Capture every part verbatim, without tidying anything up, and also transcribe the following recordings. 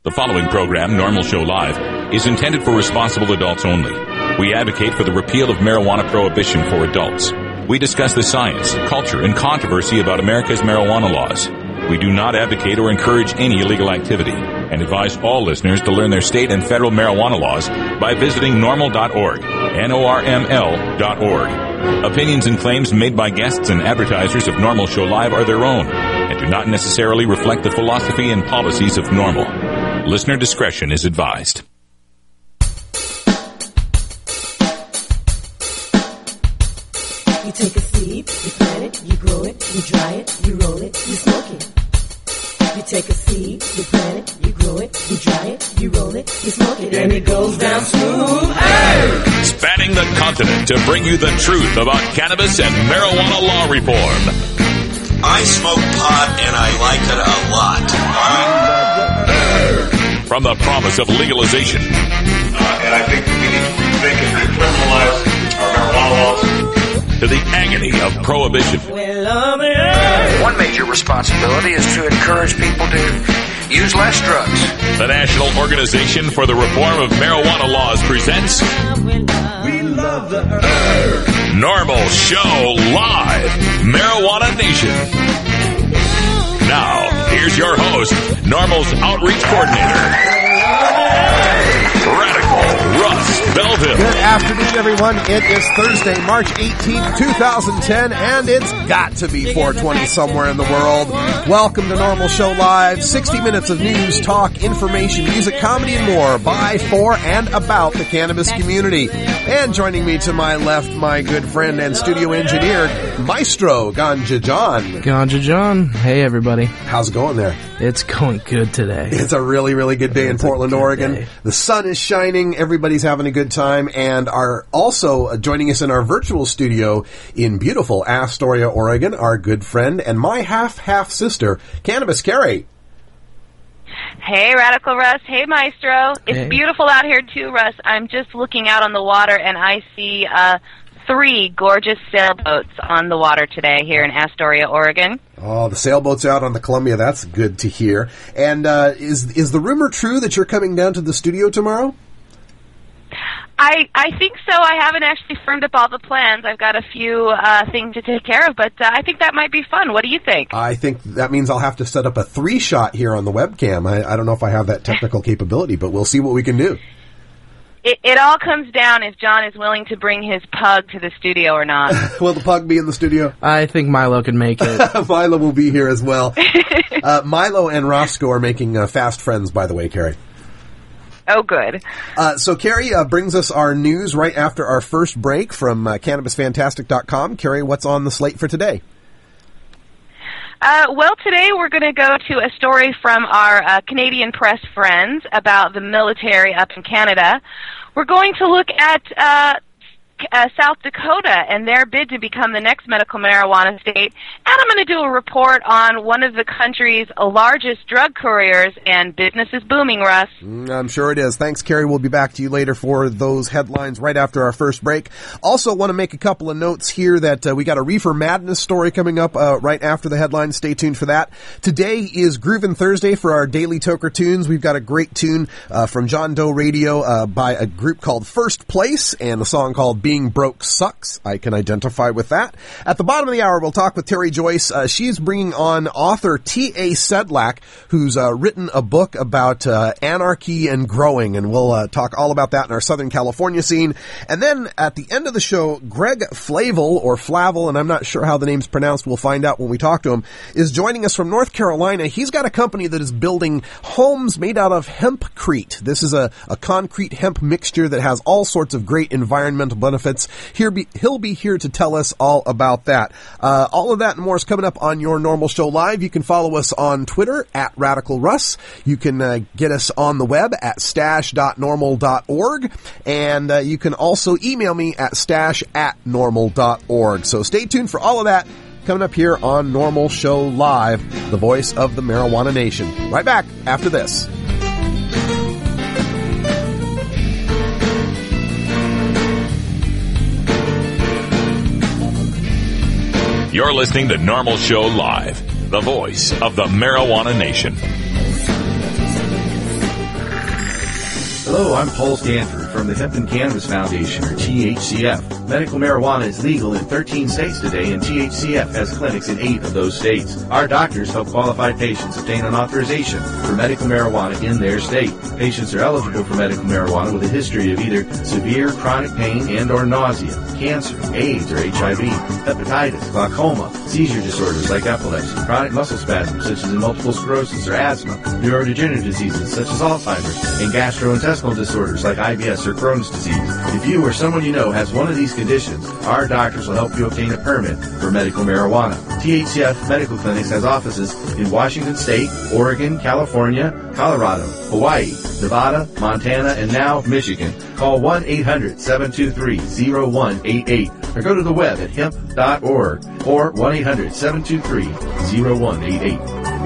The following program, Normal Show Live, is intended for responsible adults only. We advocate for the repeal of marijuana prohibition for adults. We discuss the science, culture, and controversy about America's marijuana laws. We do not advocate or encourage any illegal activity and advise all listeners to learn their state and federal marijuana laws by visiting normal dot org, N O R M L dot org. Opinions and claims made by guests and advertisers of Normal Show Live are their own and do not necessarily reflect the philosophy and policies of Normal. Listener discretion is advised. You take a seed, you plant it, you grow it, you dry it, you roll it, you smoke it. You take a seed, you plant it, you grow it, you dry it, you roll it, you smoke it, and it goes down smooth. Hey! Spanning the continent to bring you the truth about cannabis and marijuana law reform. I smoke pot and I like it a lot. From the promise of legalization. Uh, and I think we need to rethink and decriminalize our marijuana laws. To the agony of prohibition. One major responsibility is to encourage people to use less drugs. The National Organization for the Reform of Marijuana Laws presents We love the earth. Normal Show Live, Marijuana Nation. Now, here's your host, Normal's Outreach Coordinator, Radical Russ Belville. Good afternoon, everyone. It is Thursday, March eighteenth, twenty ten, and it's got to be four twenty somewhere in the world. Welcome to Normal Show Live, sixty minutes of news, talk, information, music, comedy, and more by, for, and about the cannabis community. And joining me to my left, my good friend and studio engineer, Maestro Ganja John. Ganja John. Hey, everybody. How's it going there? It's going good today. It's a really, really good day it's in Portland, Oregon. Day. The sun is shining. Everybody's having a good time, and are also uh, joining us in our virtual studio in beautiful Astoria, Oregon, our good friend and my half-half-sister, Cannabis Carrie. Hey, Radical Russ. Hey, Maestro. It's hey. beautiful out here, too, Russ. I'm just looking out on the water, and I see uh, three gorgeous sailboats on the water today here in Astoria, Oregon. Oh, the sailboat's out on the Columbia. That's good to hear. And uh, is is the rumor true that you're coming down to the studio tomorrow? I, I think so. I haven't actually firmed up all the plans. I've got a few uh, things to take care of, but uh, I think that might be fun. What do you think? I think that means I'll have to set up a three-shot here on the webcam. I, I don't know if I have that technical capability, but we'll see what we can do. It, it all comes down if John is willing to bring his pug to the studio or not. Will the pug be in the studio? I think Milo can make it. Milo will be here as well. uh, Milo and Roscoe are making uh, fast friends, by the way, Carrie. Oh, good. Uh, so Carrie uh, brings us our news right after our first break from uh, Cannabis Fantastic dot com. Carrie, what's on the slate for today? Uh, well, today we're going to go to a story from our uh, Canadian press friends about the military up in Canada. We're going to look at uh, uh, South Dakota and their bid to become the next medical marijuana state. And I'm going to do a report on one of the country's largest drug couriers, and business is booming, Russ. Mm, I'm sure it is. Thanks, Carrie. We'll be back to you later for those headlines right after our first break. Also want to make a couple of notes here that uh, we got a Reefer Madness story coming up uh, right after the headlines. Stay tuned for that. Today is Groovin' Thursday for our Daily Toker Tunes. We've got a great tune uh, from John Doe Radio uh, by a group called First Place and a song called Being Broke Sucks. I can identify with that. At the bottom of the hour, we'll talk with Terry Joyce. Uh, she's bringing on author T A. Sedlak, who's uh, written a book about uh, anarchy and growing, and we'll uh, talk all about that in our Southern California scene. And then at the end of the show, Greg Flavel, or Flavel, and I'm not sure how the name's pronounced, we'll find out when we talk to him, is joining us from North Carolina. He's got a company that is building homes made out of hempcrete. This is a, a concrete hemp mixture that has all sorts of great environmental benefits. Here be, he'll be here to tell us all about that. Uh, all of that and more is coming up on your Normal Show Live. You can follow us on Twitter at Radical Russ. You can uh, get us on the web at stash dot normal dot org. And uh, you can also email me at stash at normal dot org. So stay tuned for all of that coming up here on Normal Show Live, the voice of the Marijuana Nation. Right back after this. You're listening to Normal Show Live, the voice of the Marijuana Nation. Hello, I'm Paul Stanford from the Hemp and Cannabis Foundation, or T H C F. Medical marijuana is legal in thirteen states today, and T H C F has clinics in eight of those states. Our doctors help qualified patients obtain an authorization for medical marijuana in their state. Patients are eligible for medical marijuana with a history of either severe chronic pain and or nausea, cancer, AIDS or H I V, hepatitis, glaucoma, seizure disorders like epilepsy, chronic muscle spasms such as multiple sclerosis or asthma, neurodegenerative diseases such as Alzheimer's, and gastrointestinal disorders like I B S or Crohn's disease. If you or someone you know has one of these conditions, our doctors will help you obtain a permit for medical marijuana. T H C F Medical Clinics has offices in Washington State, Oregon, California, Colorado, Hawaii, Nevada, Montana, and now Michigan. Call one eight hundred seven two three zero one eight eight or go to the web at hemp dot org or one eight hundred seven two three zero one eight eight.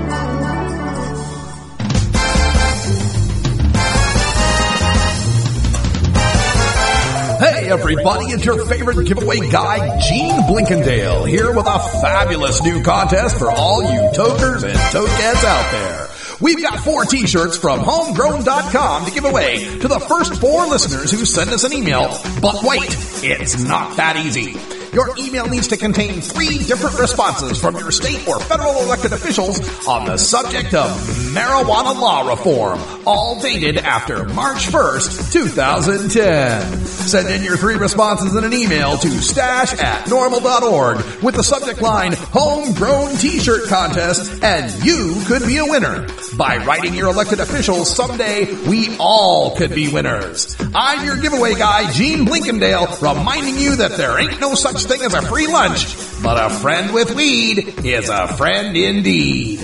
Hey everybody, it's your favorite giveaway guy, Gene Blinkendale, here with a fabulous new contest for all you tokers and tokettes out there. We've got four t-shirts from homegrown dot com to give away to the first four listeners who send us an email. But wait, it's not that easy. Your email needs to contain three different responses from your state or federal elected officials on the subject of marijuana law reform, all dated after March first, two thousand ten. Send in your three responses in an email to stash at normal dot org with the subject line Homegrown T-Shirt Contest, and you could be a winner. By writing your elected officials, someday we all could be winners. I'm your giveaway guy, Gene Blinkendale, reminding you that there ain't no such thing as a free lunch, but a friend with weed is a friend indeed.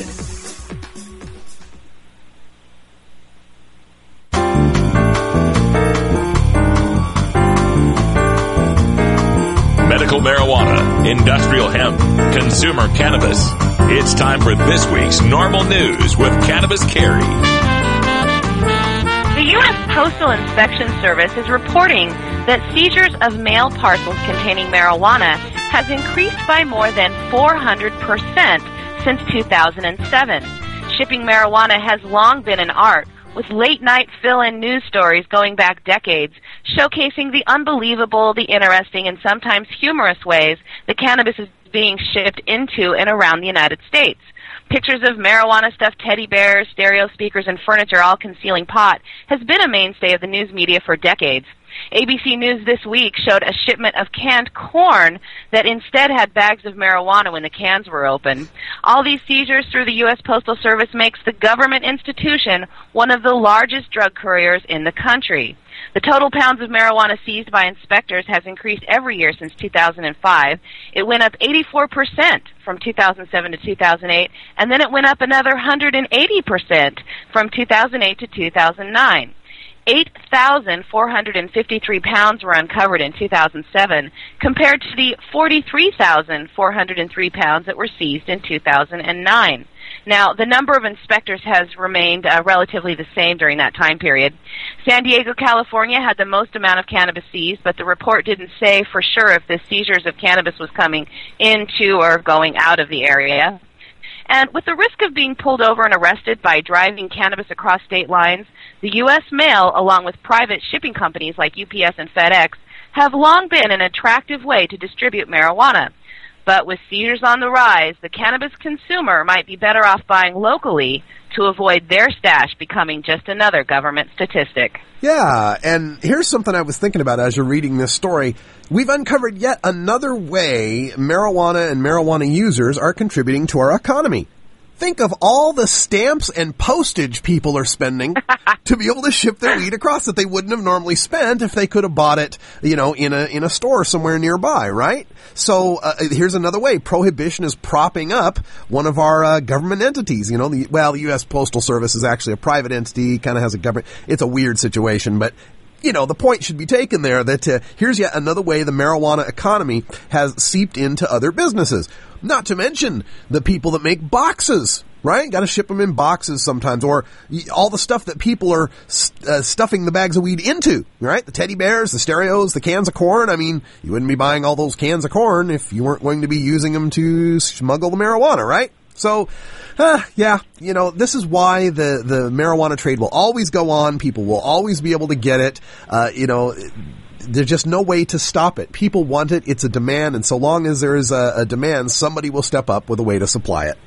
Medical marijuana, industrial hemp, consumer cannabis. It's time for this week's Normal News with Cannabis Carrie. The U S Postal Inspection Service is reporting that seizures of mail parcels containing marijuana has increased by more than four hundred percent since two thousand seven. Shipping marijuana has long been an art, with late-night fill-in news stories going back decades, showcasing the unbelievable, the interesting, and sometimes humorous ways that cannabis is being shipped into and around the United States. Pictures of marijuana-stuffed teddy bears, stereo speakers, and furniture all concealing pot has been a mainstay of the news media for decades. A B C News this week showed a shipment of canned corn that instead had bags of marijuana when the cans were open. All these seizures through the U S Postal Service makes the government institution one of the largest drug couriers in the country. The total pounds of marijuana seized by inspectors has increased every year since two thousand five. It went up eighty-four percent from two thousand seven to two thousand eight, and then it went up another one hundred eighty percent from two thousand eight to two thousand nine. eight thousand four hundred fifty-three pounds were uncovered in two thousand seven, compared to the forty-three thousand four hundred three pounds that were seized in two thousand nine. Now, the number of inspectors has remained uh, relatively the same during that time period. San Diego, California had the most amount of cannabis seized, but the report didn't say for sure if the seizures of cannabis was coming into or going out of the area. And with the risk of being pulled over and arrested by driving cannabis across state lines, the U S mail, along with private shipping companies like U P S and FedEx, have long been an attractive way to distribute marijuana. But with seizures on the rise, the cannabis consumer might be better off buying locally to avoid their stash becoming just another government statistic. Yeah, and here's something I was thinking about as you're reading this story. We've uncovered yet another way marijuana and marijuana users are contributing to our economy. Think of all the stamps and postage people are spending to be able to ship their weed across that they wouldn't have normally spent if they could have bought it, you know, in a in a store somewhere nearby, right? So uh, here's another way. Prohibition is propping up one of our uh, government entities. You know, the, well, the U S Postal Service is actually a private entity, kind of has a government. It's a weird situation, but you know, the point should be taken there that uh, here's yet another way the marijuana economy has seeped into other businesses. Not to mention the people that make boxes, right? Got to ship them in boxes sometimes, or all the stuff that people are uh, stuffing the bags of weed into, right? The teddy bears, the stereos, the cans of corn. I mean, you wouldn't be buying all those cans of corn if you weren't going to be using them to smuggle the marijuana, right? So, uh, yeah, you know, this is why the, the marijuana trade will always go on. People will always be able to get it. Uh, you know, there's just no way to stop it. People want it. It's a demand. And so long as there is a, a demand, somebody will step up with a way to supply it.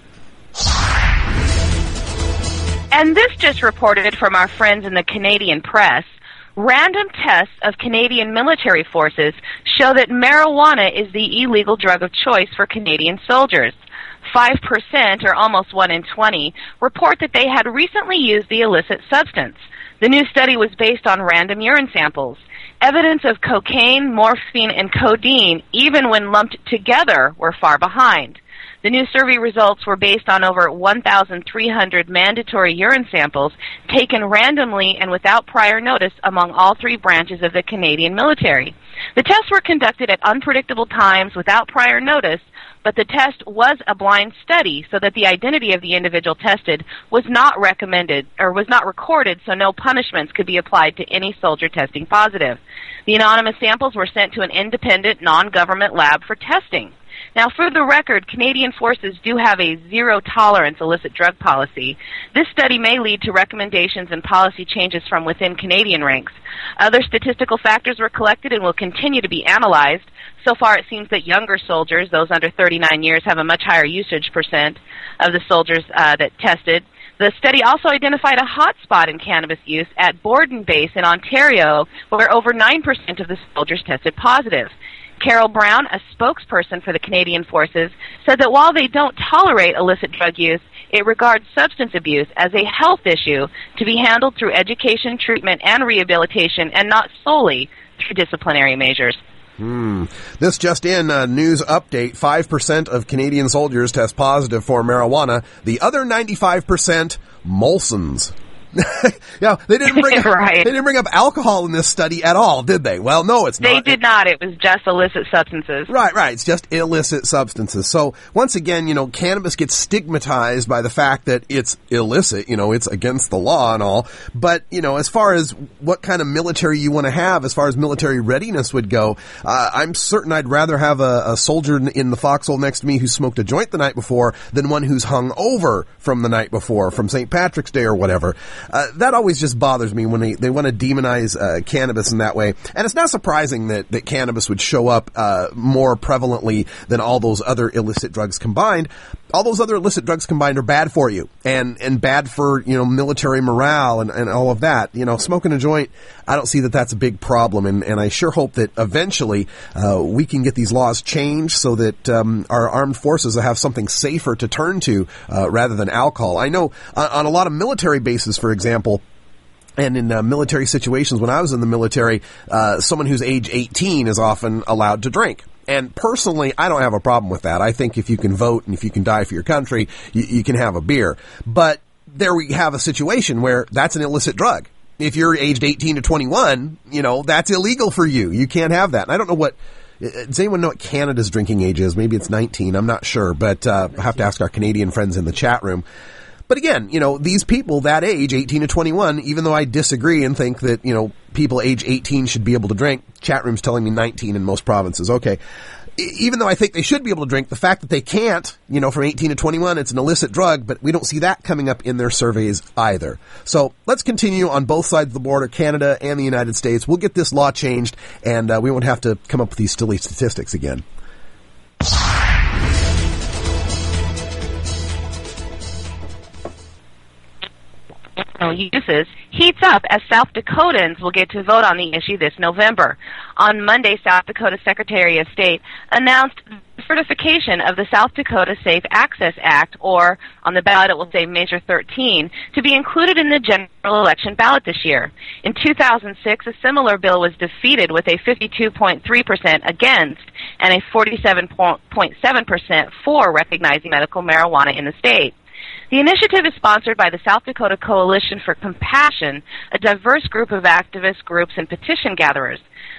And this just reported from our friends in the Canadian press. Random tests of Canadian military forces show that marijuana is the illegal drug of choice for Canadian soldiers. Five percent, or almost one in twenty, report that they had recently used the illicit substance. The new study was based on random urine samples. Evidence of cocaine, morphine, and codeine, even when lumped together, were far behind. The new survey results were based on over one thousand three hundred mandatory urine samples taken randomly and without prior notice among all three branches of the Canadian military. The tests were conducted at unpredictable times without prior notice, but the test was a blind study so that the identity of the individual tested was not recommended or was not recorded, so no punishments could be applied to any soldier testing positive. The anonymous samples were sent to an independent, non-government lab for testing. Now, for the record, Canadian forces do have a zero-tolerance illicit drug policy. This study may lead to recommendations and policy changes from within Canadian ranks. Other statistical factors were collected and will continue to be analyzed. So far, it seems that younger soldiers, those under thirty-nine years, have a much higher usage percent of the soldiers uh, that tested. The study also identified a hot spot in cannabis use at Borden Base in Ontario, where over nine percent of the soldiers tested positive. Carol Brown, a spokesperson for the Canadian Forces, said that while they don't tolerate illicit drug use, it regards substance abuse as a health issue to be handled through education, treatment, and rehabilitation, and not solely through disciplinary measures. Hmm. This just in, uh, news update, five percent of Canadian soldiers test positive for marijuana. The other ninety-five percent, Molson's. Yeah, they didn't bring up, right. they didn't bring up alcohol in this study at all, did they? Well, no, it's they not. They did not. It was just illicit substances. Right, right. It's just illicit substances. So once again, you know, cannabis gets stigmatized by the fact that it's illicit. You know, it's against the law and all. But you know, as far as what kind of military you want to have, as far as military readiness would go, uh, I'm certain I'd rather have a, a soldier in the foxhole next to me who smoked a joint the night before than one who's hung over from the night before, from Saint Patrick's Day or whatever. Uh, that always just bothers me when they, they want to demonize uh, cannabis in that way. And it's not surprising that, that cannabis would show up uh, more prevalently than all those other illicit drugs combined. All those other illicit drugs combined are bad for you and, and bad for, you know, military morale and, and all of that. You know, smoking a joint, I don't see that that's a big problem. And, and I sure hope that eventually uh, we can get these laws changed so that um, our armed forces will have something safer to turn to uh, rather than alcohol. I know on, on a lot of military bases, for example, and in uh, military situations, when I was in the military, uh, someone who's age eighteen is often allowed to drink. And personally, I don't have a problem with that. I think if you can vote and if you can die for your country, you, you can have a beer. But there we have a situation where that's an illicit drug. If you're aged eighteen to twenty-one, you know, that's illegal for you. You can't have that. And I don't know what, does anyone know what Canada's drinking age is? Maybe it's nineteen. I'm not sure, but uh, I'll have to ask our Canadian friends in the chat room. But again, you know, these people that age, eighteen to twenty-one, even though I disagree and think that, you know, people age eighteen should be able to drink, chat room's telling me nineteen in most provinces. Okay. Even though I think they should be able to drink, the fact that they can't, you know, from eighteen to twenty-one, it's an illicit drug, but we don't see that coming up in their surveys either. So let's continue on both sides of the border, Canada and the United States. We'll get this law changed, and uh, we won't have to come up with these silly statistics again. Uses heats up as South Dakotans will get to vote on the issue this November. On Monday, South Dakota Secretary of State announced the certification of the South Dakota Safe Access Act, or on the ballot it will say Measure thirteen, to be included in the general election ballot this year. In two thousand six, a similar bill was defeated with a fifty-two point three percent against and a forty-seven point seven percent for recognizing medical marijuana in the state. The initiative is sponsored by the South Dakota Coalition for Compassion, a diverse group of activist groups and petition gatherers.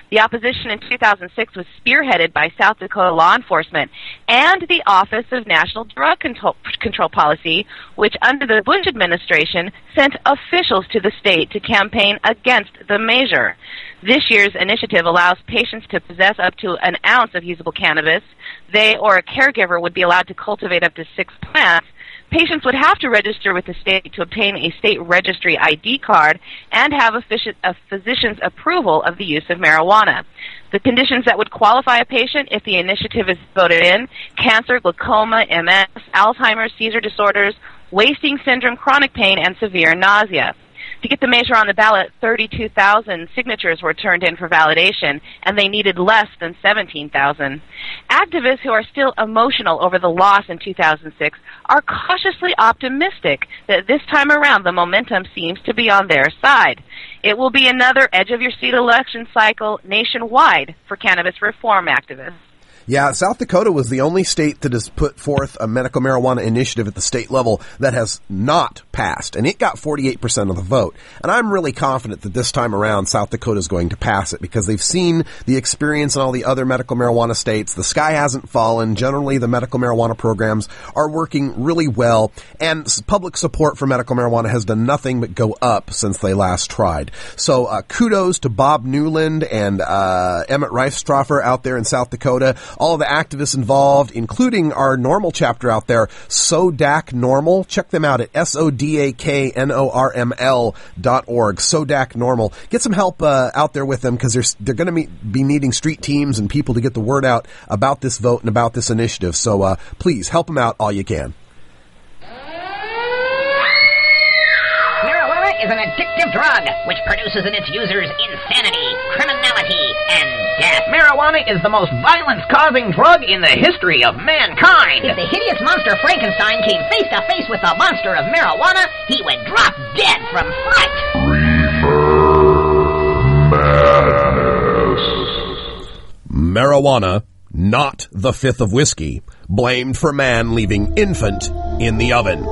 The opposition in two thousand six was spearheaded by South Dakota law enforcement and the Office of National Drug Control, Control Policy, which under the Bush administration sent officials to the state to campaign against the measure. This year's initiative allows patients to possess up to an ounce of usable cannabis. They or a caregiver would be allowed to cultivate up to six plants. Patients would have to register with the state to obtain a state registry I D card and have a physician's approval of the use of marijuana. The conditions that would qualify a patient if the initiative is voted in: cancer, glaucoma, M S, Alzheimer's, seizure disorders, wasting syndrome, chronic pain, and severe nausea. To get the measure on the ballot, thirty-two thousand signatures were turned in for validation, and they needed less than seventeen thousand. Activists who are still emotional over the loss in two thousand six are cautiously optimistic that this time around the momentum seems to be on their side. It will be another edge-of-your-seat election cycle nationwide for cannabis reform activists. Yeah, South Dakota was the only state that has put forth a medical marijuana initiative at the state level that has not passed, and it got forty-eight percent of the vote. And I'm really confident that this time around South Dakota is going to pass it because they've seen the experience in all the other medical marijuana states. The sky hasn't fallen. Generally, the medical marijuana programs are working really well, and public support for medical marijuana has done nothing but go up since they last tried. So uh, kudos to Bob Newland and uh, Emmett Reifstroffer out there in South Dakota. All of the activists involved, including our normal chapter out there, SODAK Normal. Check them out at S O D A K N O R M L dot org. SODAK Normal. Get some help uh, out there with them because they're, they're going to be needing street teams and people to get the word out about this vote and about this initiative. So uh, please help them out all you can. Marijuana is an addictive drug which produces in its users insanity, criminality, and death. Marijuana is the most violence-causing drug in the history of mankind. If the hideous monster Frankenstein came face to face with the monster of marijuana, he would drop dead from fright. Marijuana, not the fifth of whiskey, blamed for man leaving infant in the oven.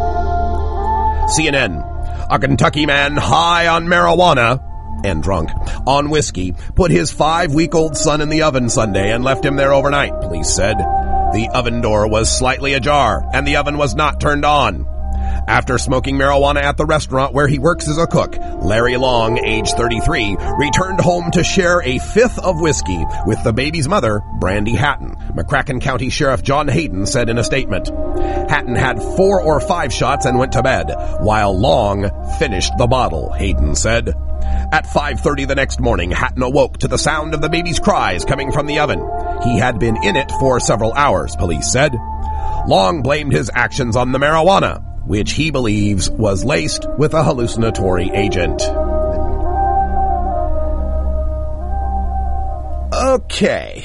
C N N. A Kentucky man high on marijuana and drunk on whiskey put his five-week-old son in the oven Sunday and left him there overnight, police said. The oven door was slightly ajar and the oven was not turned on. After smoking marijuana at the restaurant where he works as a cook, Larry Long, age thirty-three, returned home to share a fifth of whiskey with the baby's mother, Brandy Hatton. McCracken County Sheriff John Hayden said in a statement, Hatton had four or five shots and went to bed, while Long finished the bottle, Hayden said. At five thirty the next morning, Hatton awoke to the sound of the baby's cries coming from the oven. He had been in it for several hours, police said. Long blamed his actions on the marijuana, which he believes was laced with a hallucinatory agent. Okay.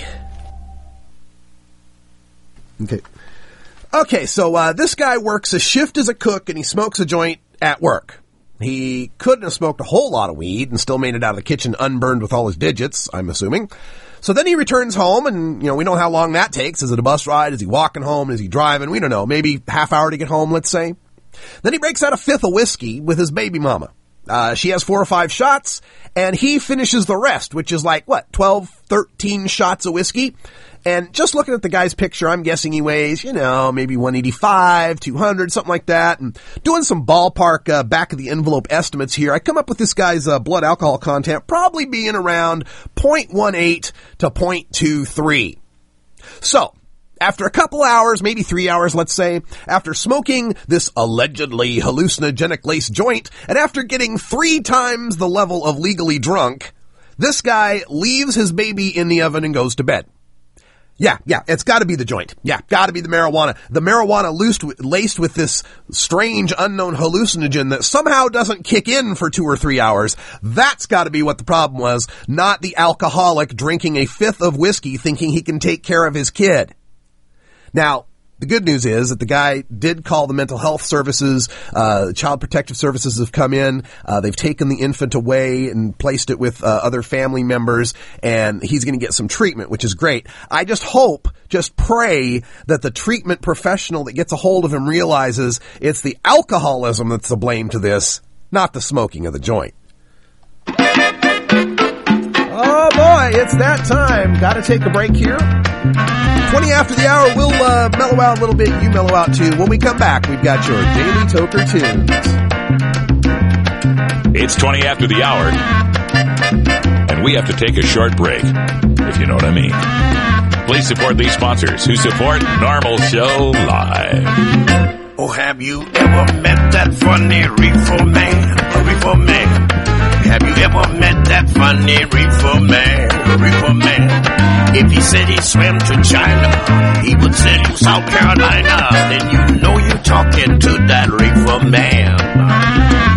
Okay. Okay, so uh, this guy works a shift as a cook and he smokes a joint at work. He couldn't have smoked a whole lot of weed and still made it out of the kitchen unburned with all his digits, I'm assuming. So then he returns home, and, you know, we know how long that takes. Is it a bus ride? Is he walking home? Is he driving? We don't know. Maybe half hour to get home, let's say. Then he breaks out a fifth of whiskey with his baby mama. Uh, she has four or five shots, and he finishes the rest, which is like, what, twelve, thirteen shots of whiskey? And just looking at the guy's picture, I'm guessing he weighs, you know, maybe one eighty-five, two hundred, something like that. And doing some ballpark uh, back-of-the-envelope estimates here, I come up with this guy's uh, blood alcohol content probably being around zero point one eight to zero point two three. So, after a couple hours, maybe three hours, let's say, after smoking this allegedly hallucinogenic-laced joint, and after getting three times the level of legally drunk, this guy leaves his baby in the oven and goes to bed. Yeah, yeah, it's gotta be the joint. Yeah, gotta be the marijuana. The marijuana laced with, laced with this strange unknown hallucinogen that somehow doesn't kick in for two or three hours. That's gotta be what the problem was, not the alcoholic drinking a fifth of whiskey thinking he can take care of his kid. Now, the good news is that the guy did call the mental health services. Uh, Child Protective Services have come in. Uh, they've taken the infant away and placed it with uh, other family members, and he's going to get some treatment, which is great. I just hope, just pray that the treatment professional that gets a hold of him realizes it's the alcoholism that's the blame to this, not the smoking of the joint. Oh boy, it's that time. Gotta take a break here. twenty after the hour, we'll uh, mellow out a little bit. You mellow out too. When we come back, we've got your Daily Toker Tunes. It's twenty after the hour, and we have to take a short break, if you know what I mean. Please support these sponsors who support Normal Show Live. Oh, have you ever met that funny reefer man? A reefer man. Have you ever met that funny reefer man? A reefer man. If he said he swam to China, he would say to South Carolina. Then you know you're talking to that reefer man.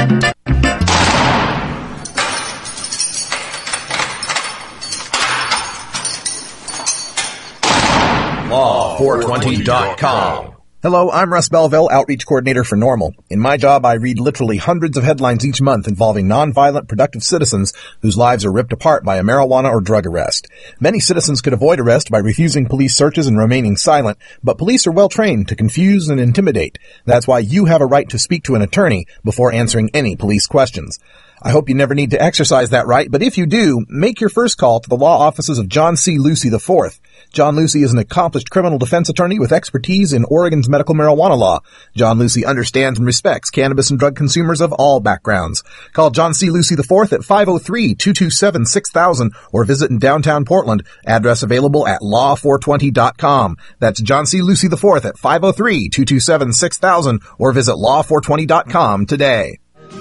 law four twenty dot com. Hello, I'm Russ Belville, Outreach Coordinator for Normal. In my job, I read literally hundreds of headlines each month involving nonviolent, productive citizens whose lives are ripped apart by a marijuana or drug arrest. Many citizens could avoid arrest by refusing police searches and remaining silent, but police are well trained to confuse and intimidate. That's why you have a right to speak to an attorney before answering any police questions. I hope you never need to exercise that right, but if you do, make your first call to the law offices of John C. Lucy the fourth. John Lucy is an accomplished criminal defense attorney with expertise in Oregon's medical marijuana law. John Lucy understands and respects cannabis and drug consumers of all backgrounds. Call John C. Lucy the fourth at five oh three, two two seven, six thousand or visit in downtown Portland. Address available at law four twenty dot com. That's John C. Lucy the fourth at five oh three, two two seven, six thousand or visit law four twenty dot com today.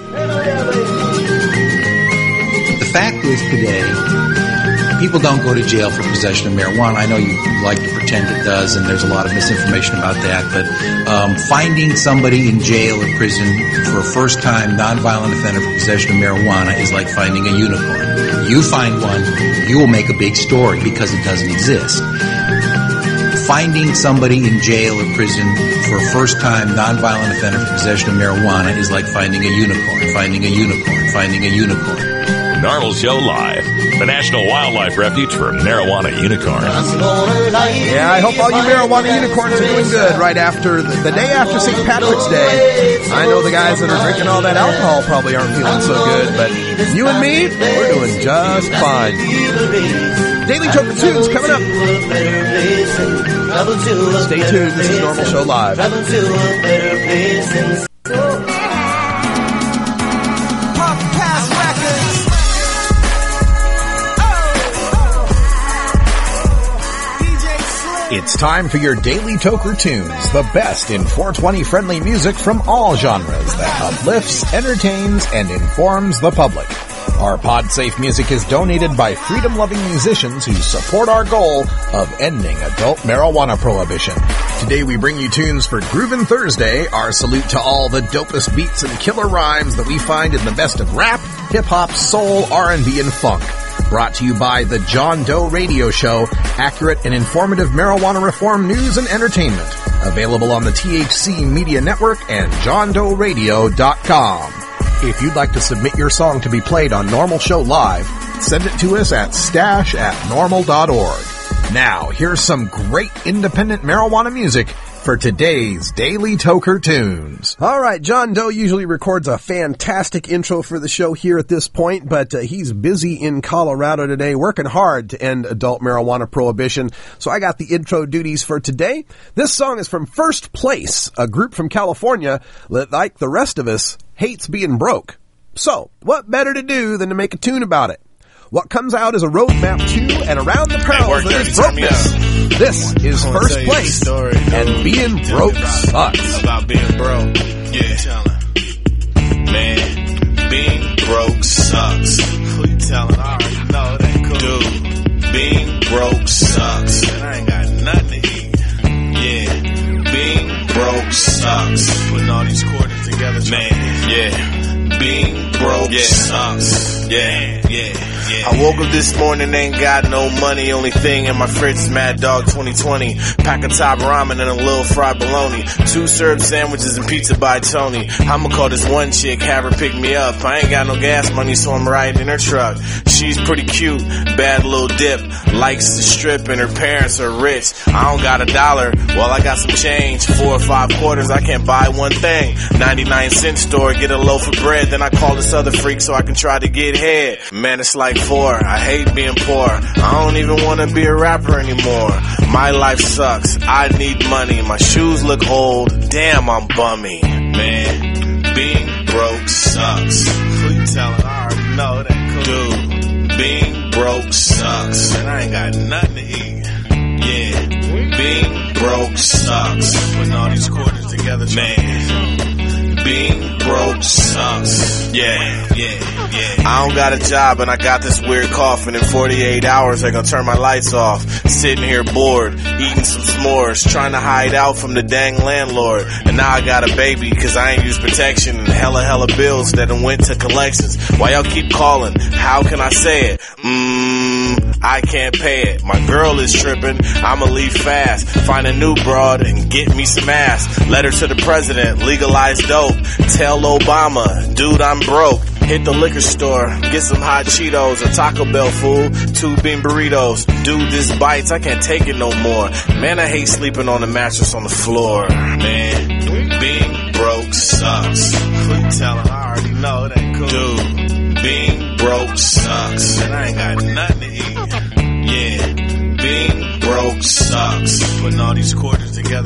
The fact is today, people don't go to jail for possession of marijuana. I know you like to pretend it does, and there's a lot of misinformation about that, but um, finding somebody in jail or prison for a first-time nonviolent offender for possession of marijuana is like finding a unicorn. You find one, you will make a big story because it doesn't exist. Finding somebody in jail or prison for a first-time nonviolent offender for possession of marijuana is like finding a unicorn, finding a unicorn, finding a unicorn. Normal Show Live, the National Wildlife Refuge for Marijuana Unicorns. Yeah, I hope all you marijuana unicorns are doing good right after the, the day after Saint Patrick's Day. I know the guys that are drinking all that alcohol probably aren't feeling so good, but you and me, we're doing just fine. Daily Toker Tunes coming up. Stay tuned. This is Normal Show Live. It's time for your Daily Toker Tunes, the best in four twenty friendly music from all genres that uplifts, entertains, and informs the public. Our PodSafe music is donated by freedom-loving musicians who support our goal of ending adult marijuana prohibition. Today we bring you tunes for Groovin' Thursday, our salute to all the dopest beats and killer rhymes that we find in the best of rap, hip-hop, soul, R and B, and funk. Brought to you by the John Doe Radio Show, accurate and informative marijuana reform news and entertainment. Available on the T H C Media Network and john doe radio dot com. If you'd like to submit your song to be played on Normal Show Live, send it to us at stash at normal dot org. Now, here's some great independent marijuana music for today's Daily Toker Tunes. All right, John Doe usually records a fantastic intro for the show here at this point, but uh, he's busy in Colorado today working hard to end adult marijuana prohibition, so I got the intro duties for today. This song is from First Place, a group from California that, like the rest of us, hates being broke. So, what better to do than to make a tune about it? What comes out is a roadmap to and around the perils that is brokenness. This is First Place, story, and being broke sucks. About being broke, yeah. Man, being broke sucks. Who you telling? I already know, it ain't cool. Dude, being broke sucks. Man, I ain't got nothing to eat. Yeah, being broke sucks. Putting all these quarters together, man, yeah. Being broke yeah. sucks. Yeah, yeah. Yeah. I woke up this morning, ain't got no money. Only thing in my fridge is Mad Dog twenty twenty. Pack of top ramen and a little fried bologna. Two served sandwiches and pizza by Tony. I'ma call this one chick, have her pick me up. I ain't got no gas money, so I'm riding in her truck. She's pretty cute, bad little dip. Likes to strip and her parents are rich. I don't got a dollar, well I got some change. Four or five quarters, I can't buy one thing. ninety-nine cent store, get a loaf of bread. Then I call this other freak so I can try to get head. Man, it's like before. I hate being poor. I don't even want to be a rapper anymore. My life sucks. I need money. My shoes look old. Damn, I'm bummy. Man, being broke sucks. Who you telling? I already know that. Dude, being broke sucks. And I ain't got nothing to eat. Yeah, being broke sucks. Putting all these quarters together, man. Being broke sucks. Yeah, yeah, yeah. I don't got a job and I got this weird cough, and in forty-eight hours they're gonna turn my lights off. Sitting here bored, eating some s'mores, trying to hide out from the dang landlord. And now I got a baby cause I ain't used protection, and hella hella bills that done went to collections. Why y'all keep calling? How can I say it? Mmm, I can't pay it. My girl is tripping, I'ma leave fast. Find a new broad and get me some ass. Letter to the president, legalize dope. Tell Obama, dude, I'm broke. Hit the liquor store, get some hot Cheetos, a Taco Bell fool, two bean burritos. Dude, this bites, I can't take it no more. Man, I hate sleeping on the mattress on the floor. Man, being broke sucks. Who you telling? I already know that. Cool. Dude, being broke sucks. And I ain't got nothing to eat. Yeah, being broke sucks. Putting all these quarters together,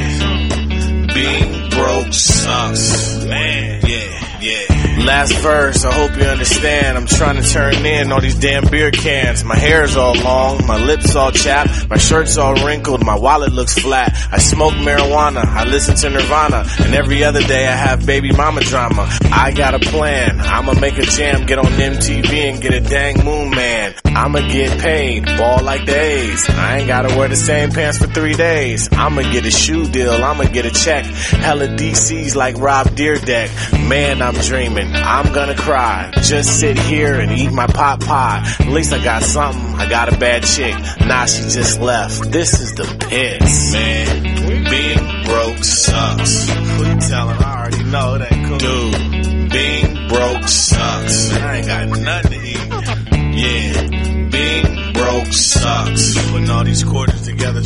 man. Being broke sucks. Man, yeah, yeah. Last verse, I hope you understand. I'm trying to turn in all these damn beer cans. My hair's all long, my lips all chapped, my shirt's all wrinkled, my wallet looks flat. I smoke marijuana, I listen to Nirvana, and every other day I have baby mama drama. I got a plan, I'ma make a jam, get on M T V and get a dang moon man. I'ma get paid, ball like the A's. I ain't gotta wear the same pants for three days. I'ma get a shoe deal, I'ma get a check. Hella D Cs like Rob Deerdeck. Man, I'm dreaming, I'm gonna cry. Just sit here and eat my pot pie. At least I got something, I got a bad chick. Nah, she just left. This is the piss. Man, being broke sucks. Who you telling? I already know that. Cool. Dude, being broke sucks. And I ain't got nothing to eat. Yeah, being broke sucks. Putting all these quarters together,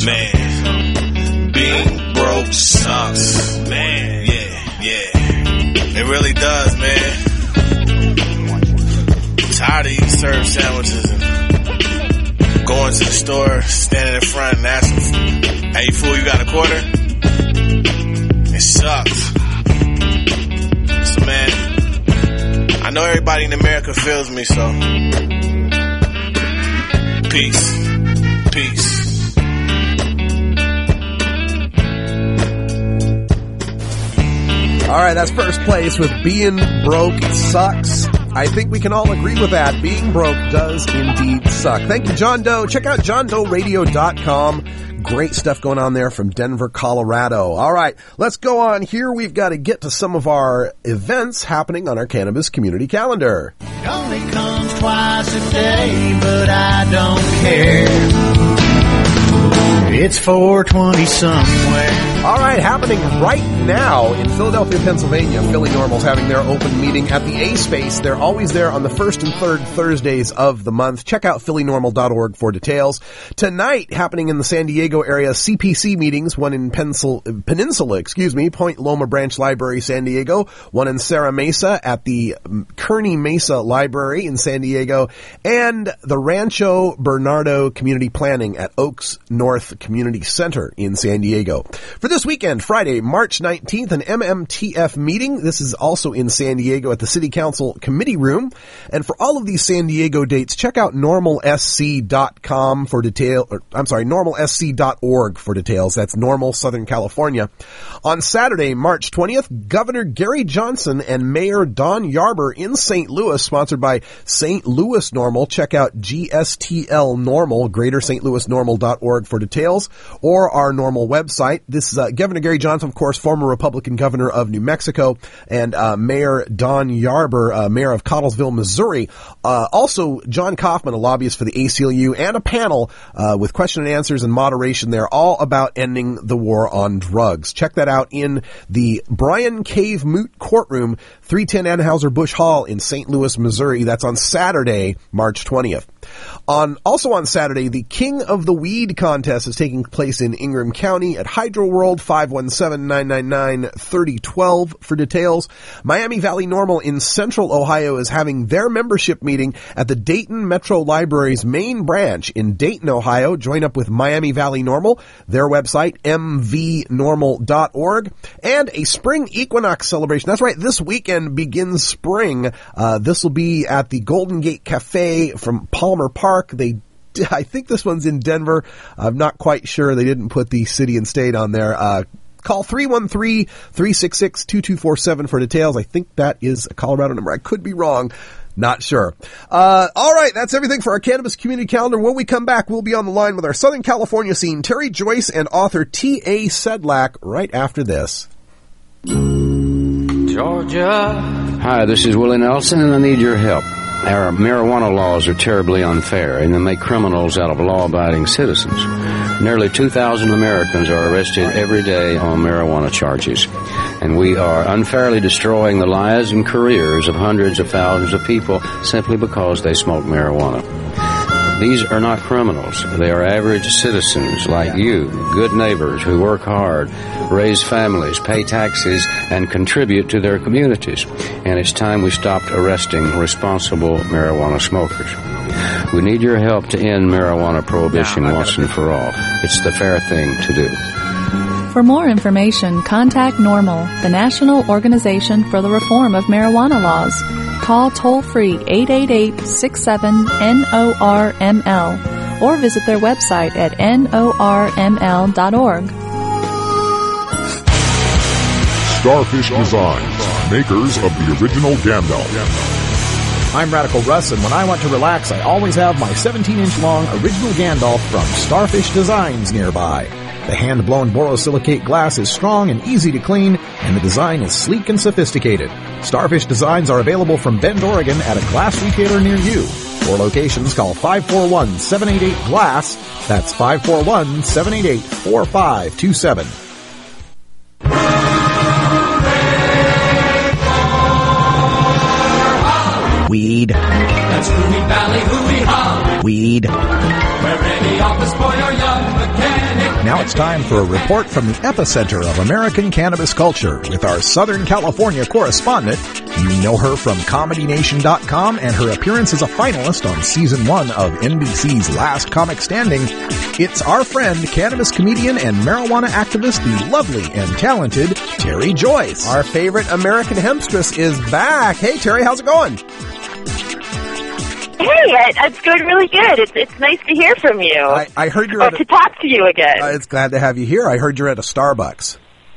man. Being broke sucks. Man, yeah, yeah. It really does, man. Tired of eating served sandwiches and going to the store, standing in front and asking, hey, fool, you got a quarter? It sucks. So, man, I know everybody in America feels me, so peace. Peace. All right, that's First Place with Being Broke Sucks. I think we can all agree with that. Being broke does indeed suck. Thank you, John Doe. Check out john doe radio dot com. Great stuff going on there from Denver, Colorado. All right, let's go on here. We've got to get to some of our events happening on our cannabis community calendar. It only comes twice a day, but I don't care. It's four twenty somewhere. All right, happening right now in Philadelphia, Pennsylvania. Philly Normal's having their open meeting at the A Space. They're always there on the first and third Thursdays of the month. Check out philly normal dot org for details. Tonight, happening in the San Diego area, C P C meetings, one in Pencil, Peninsula, excuse me, Point Loma Branch Library, San Diego, one in Serra Mesa at the Kearney Mesa Library in San Diego, and the Rancho Bernardo Community Planning at Oaks North Community Center in San Diego. For this weekend, Friday, March nineteenth, an M M T F meeting. This is also in San Diego at the City Council Committee Room. And for all of these San Diego dates, check out normal s c dot com for detail, or, I'm sorry, normal s c dot org for details. That's Normal, Southern California. On Saturday, March twentieth, Governor Gary Johnson and Mayor Don Yarber in Saint Louis, sponsored by Saint Louis Normal. Check out G S T L Normal, greater st louis normal dot org for details, or our Normal website. This is uh, Governor Gary Johnson, of course, former Republican governor of New Mexico, and uh, Mayor Don Yarber, uh, mayor of Cottlesville, Missouri. Uh, also, John Kaufman, a lobbyist for the A C L U, and a panel uh, with question and answers and moderation there, all about ending the war on drugs. Check that out in the Brian Cave Moot Courtroom, three ten Anheuser-Busch Hall in Saint Louis, Missouri. That's on Saturday, March twentieth. On also on Saturday, the King of the Weed contest is taking place in Ingham County at Hydro World. Five one seven, nine nine nine, three oh one two for details. Miami Valley Normal in Central Ohio is having their membership meeting at the Dayton Metro Library's main branch in Dayton, Ohio. Join up with Miami Valley Normal, their website, m v normal dot org, and a spring equinox celebration. That's right, this weekend begins spring. Uh, this will be at the Golden Gate Cafe from Palmer Park. They I think this one's in Denver. I'm not quite sure. They didn't put the city and state on there. Uh, call three one three, three six six, two two four seven for details. I think that is a Colorado number. I could be wrong. Not sure. Uh, all right, that's everything for our Cannabis Community Calendar. When we come back, we'll be on the line with our Southern California scene, Terry Joyce and author T A. Sedlak, right after this. Georgia. Hi, this is Willie Nelson, and I need your help. Our marijuana laws are terribly unfair, and they make criminals out of law-abiding citizens. Nearly two thousand Americans are arrested every day on marijuana charges, and we are unfairly destroying the lives and careers of hundreds of thousands of people simply because they smoke marijuana. These are not criminals. They are average citizens like you, good neighbors who work hard, raise families, pay taxes, and contribute to their communities. And it's time we stopped arresting responsible marijuana smokers. We need your help to end marijuana prohibition once and for all. It's the fair thing to do. For more information, contact NORML, the National Organization for the Reform of Marijuana Laws. Call toll-free eight eight eight, six seven, N O R M L or visit their website at N O R M L dot org. Starfish Designs, makers of the original Gandalf. I'm Radical Russ, and when I want to relax, I always have my seventeen inch long original Gandalf from Starfish Designs nearby. The hand-blown borosilicate glass is strong and easy to clean, and the design is sleek and sophisticated. Starfish Designs are available from Bend, Oregon at a glass retailer near you. For locations, call five four one, seven eight eight, GLASS. That's five four one, seven eight eight, four five two seven. Weed. That's Hooey Valley, hooey-ha. Weed. Where any office boy or young mechanic. Now it's time for a report from the epicenter of American cannabis culture with our Southern California correspondent. You know her from Comedy Nation dot com and her appearance as a finalist on season one of N B C's Last Comic Standing. It's our friend, cannabis comedian and marijuana activist, the lovely and talented Terry Joyce. Our favorite American hempstress is back. Hey, Terry, how's it going? Hey, it's going really good. It's it's nice to hear from you. I, I heard you're or at a, to talk to you again. Uh, it's glad to have you here. I heard you're at a Starbucks.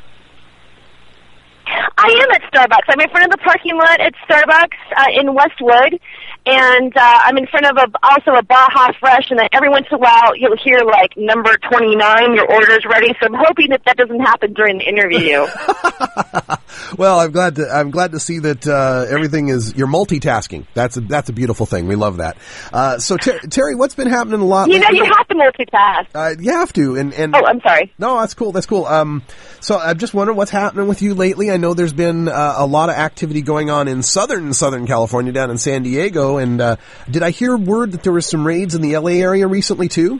I am at Starbucks. I'm in front of the parking lot at Starbucks uh, in Westwood, and uh, I'm in front of a, also a Baja Fresh, and then every once in a while you'll hear, like, number twenty-nine, your order's ready, so I'm hoping that that doesn't happen during the interview. Well, I'm glad to I'm glad to see that uh, everything is you're multitasking. That's a that's a beautiful thing. We love that. Uh, so Ter- Terry, what's been happening a lot? You know, lately? you have to multitask. Uh, you have to. And, and oh, I'm sorry. No, that's cool. That's cool. Um, so I'm just wondering what's happening with you lately. I know there's been uh, a lot of activity going on in southern Southern California, down in San Diego. And uh, did I hear word that there was some raids in the L A area recently too?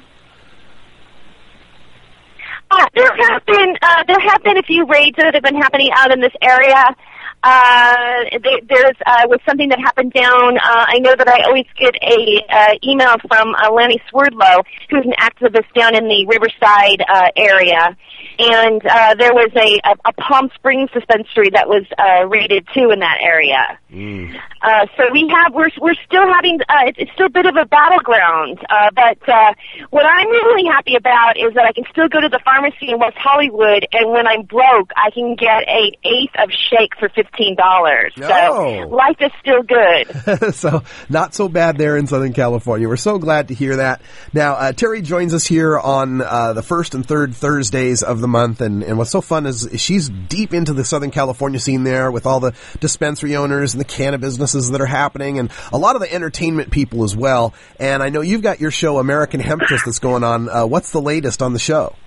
Uh, there have been uh, there have been a few raids that have been happening out in this area. Uh, there, there's uh, was something that happened down. Uh, I know that I always get a uh, email from uh, Lanny Swerdlow, who's an activist down in the Riverside uh, area, and uh, there was a, a, a Palm Springs dispensary that was uh, raided too in that area. Mm. Uh, so we have we're we're still having uh, it's, it's still a bit of a battleground. Uh, but uh, what I'm really happy about is that I can still go to the pharmacy in West Hollywood, and when I'm broke, I can get a eighth of shake for fifteen dollars. So Oh. life is still good. So not so bad there in Southern California. We're so glad to hear that. Now, uh, Terry joins us here on uh, the first and third Thursdays of the month, and, and what's so fun is she's deep into the Southern California scene there with all the dispensary owners and the cannabis businesses that are happening, and a lot of the entertainment people as well. And I know you've got your show, American Hemptress, that's going on. Uh, what's the latest on the show?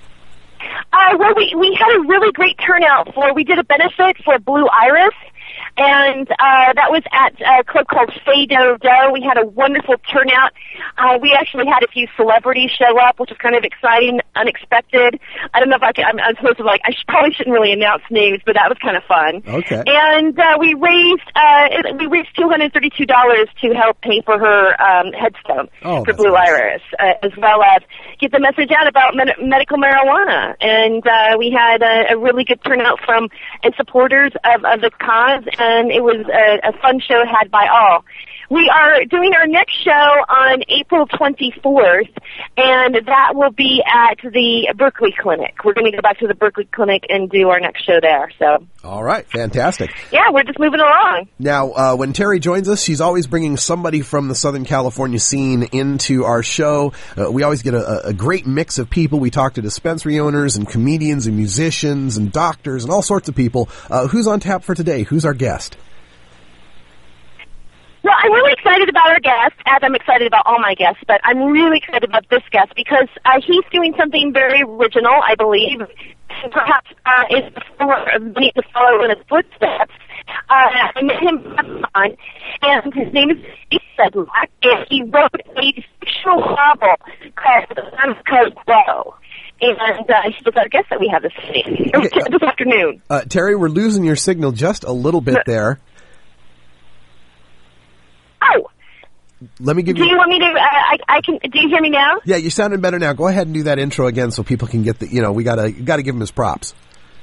Uh, well, we, we had a really great turnout for, we did a benefit for Blue Iris. and uh, that was at a club called Fado Do. We had a wonderful turnout. Uh, we actually had a few celebrities show up, which was kind of exciting, unexpected. I don't know if I can, I'm, I'm supposed to, like, I should, probably shouldn't really announce names, but that was kind of fun. Okay. And uh, we raised uh, we raised two hundred thirty-two dollars to help pay for her um, headstone Oh, for that's Blue nice. Iris, uh, as well as get the message out about med- medical marijuana. And uh, we had a, a really good turnout from and supporters of, of the cause, and it was a, a fun show had by all. We are doing our next show on April twenty-fourth, and that will be at the Berkeley Clinic. We're going to go back to the Berkeley Clinic and do our next show there. So, All right, fantastic. yeah, we're just moving along. Now, uh, when Terry joins us, she's always bringing somebody from the Southern California scene into our show. Uh, we always get a, a great mix of people. We talk to dispensary owners and comedians and musicians and doctors and all sorts of people. Uh, who's on tap for today? Who's our guest? Well, I'm really excited about our guest, as I'm excited about all my guests, but I'm really excited about this guest because uh, he's doing something very original, I believe, and perhaps uh, is for me to follow in his footsteps. Uh, I met him on, and his name is Steve Sedlak, and he wrote a fictional novel called Anarcho Grow. And uh, he was our guest that we have this, evening, Okay, uh, this afternoon. Uh, Terry, we're losing your signal just a little bit there. Oh, Let me give do you... you want me to, uh, I, I can, do you hear me now? Yeah, you're sounding better now. Go ahead and do that intro again so people can get the, you know, we gotta, gotta give him his props.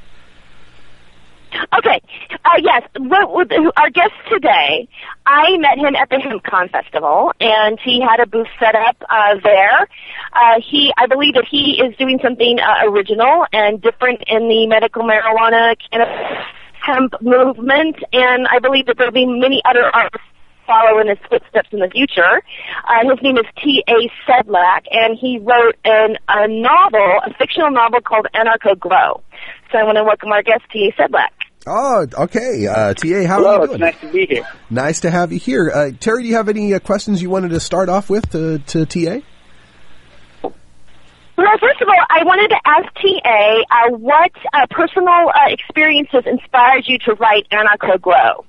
Okay. Uh, yes. What, what, our guest today, I met him at the HempCon Festival, and he had a booth set up uh, there. Uh, he, I believe that he is doing something uh, original and different in the medical marijuana cannabis hemp movement, and I believe that there will be many other artists follow in his footsteps in the future. Uh, his name is T A Sedlak, and he wrote an, a novel, a fictional novel called Anarcho Grow. So I want to welcome our guest, T A Sedlak. Oh, okay. Uh, T A, how Hello, are you it's doing? nice to be here. Nice to have you here. Uh, Terry, do you have any uh, questions you wanted to start off with to, to T A? Well, first of all, I wanted to ask T A uh, what uh, personal uh, experiences inspired you to write Anarcho Grow?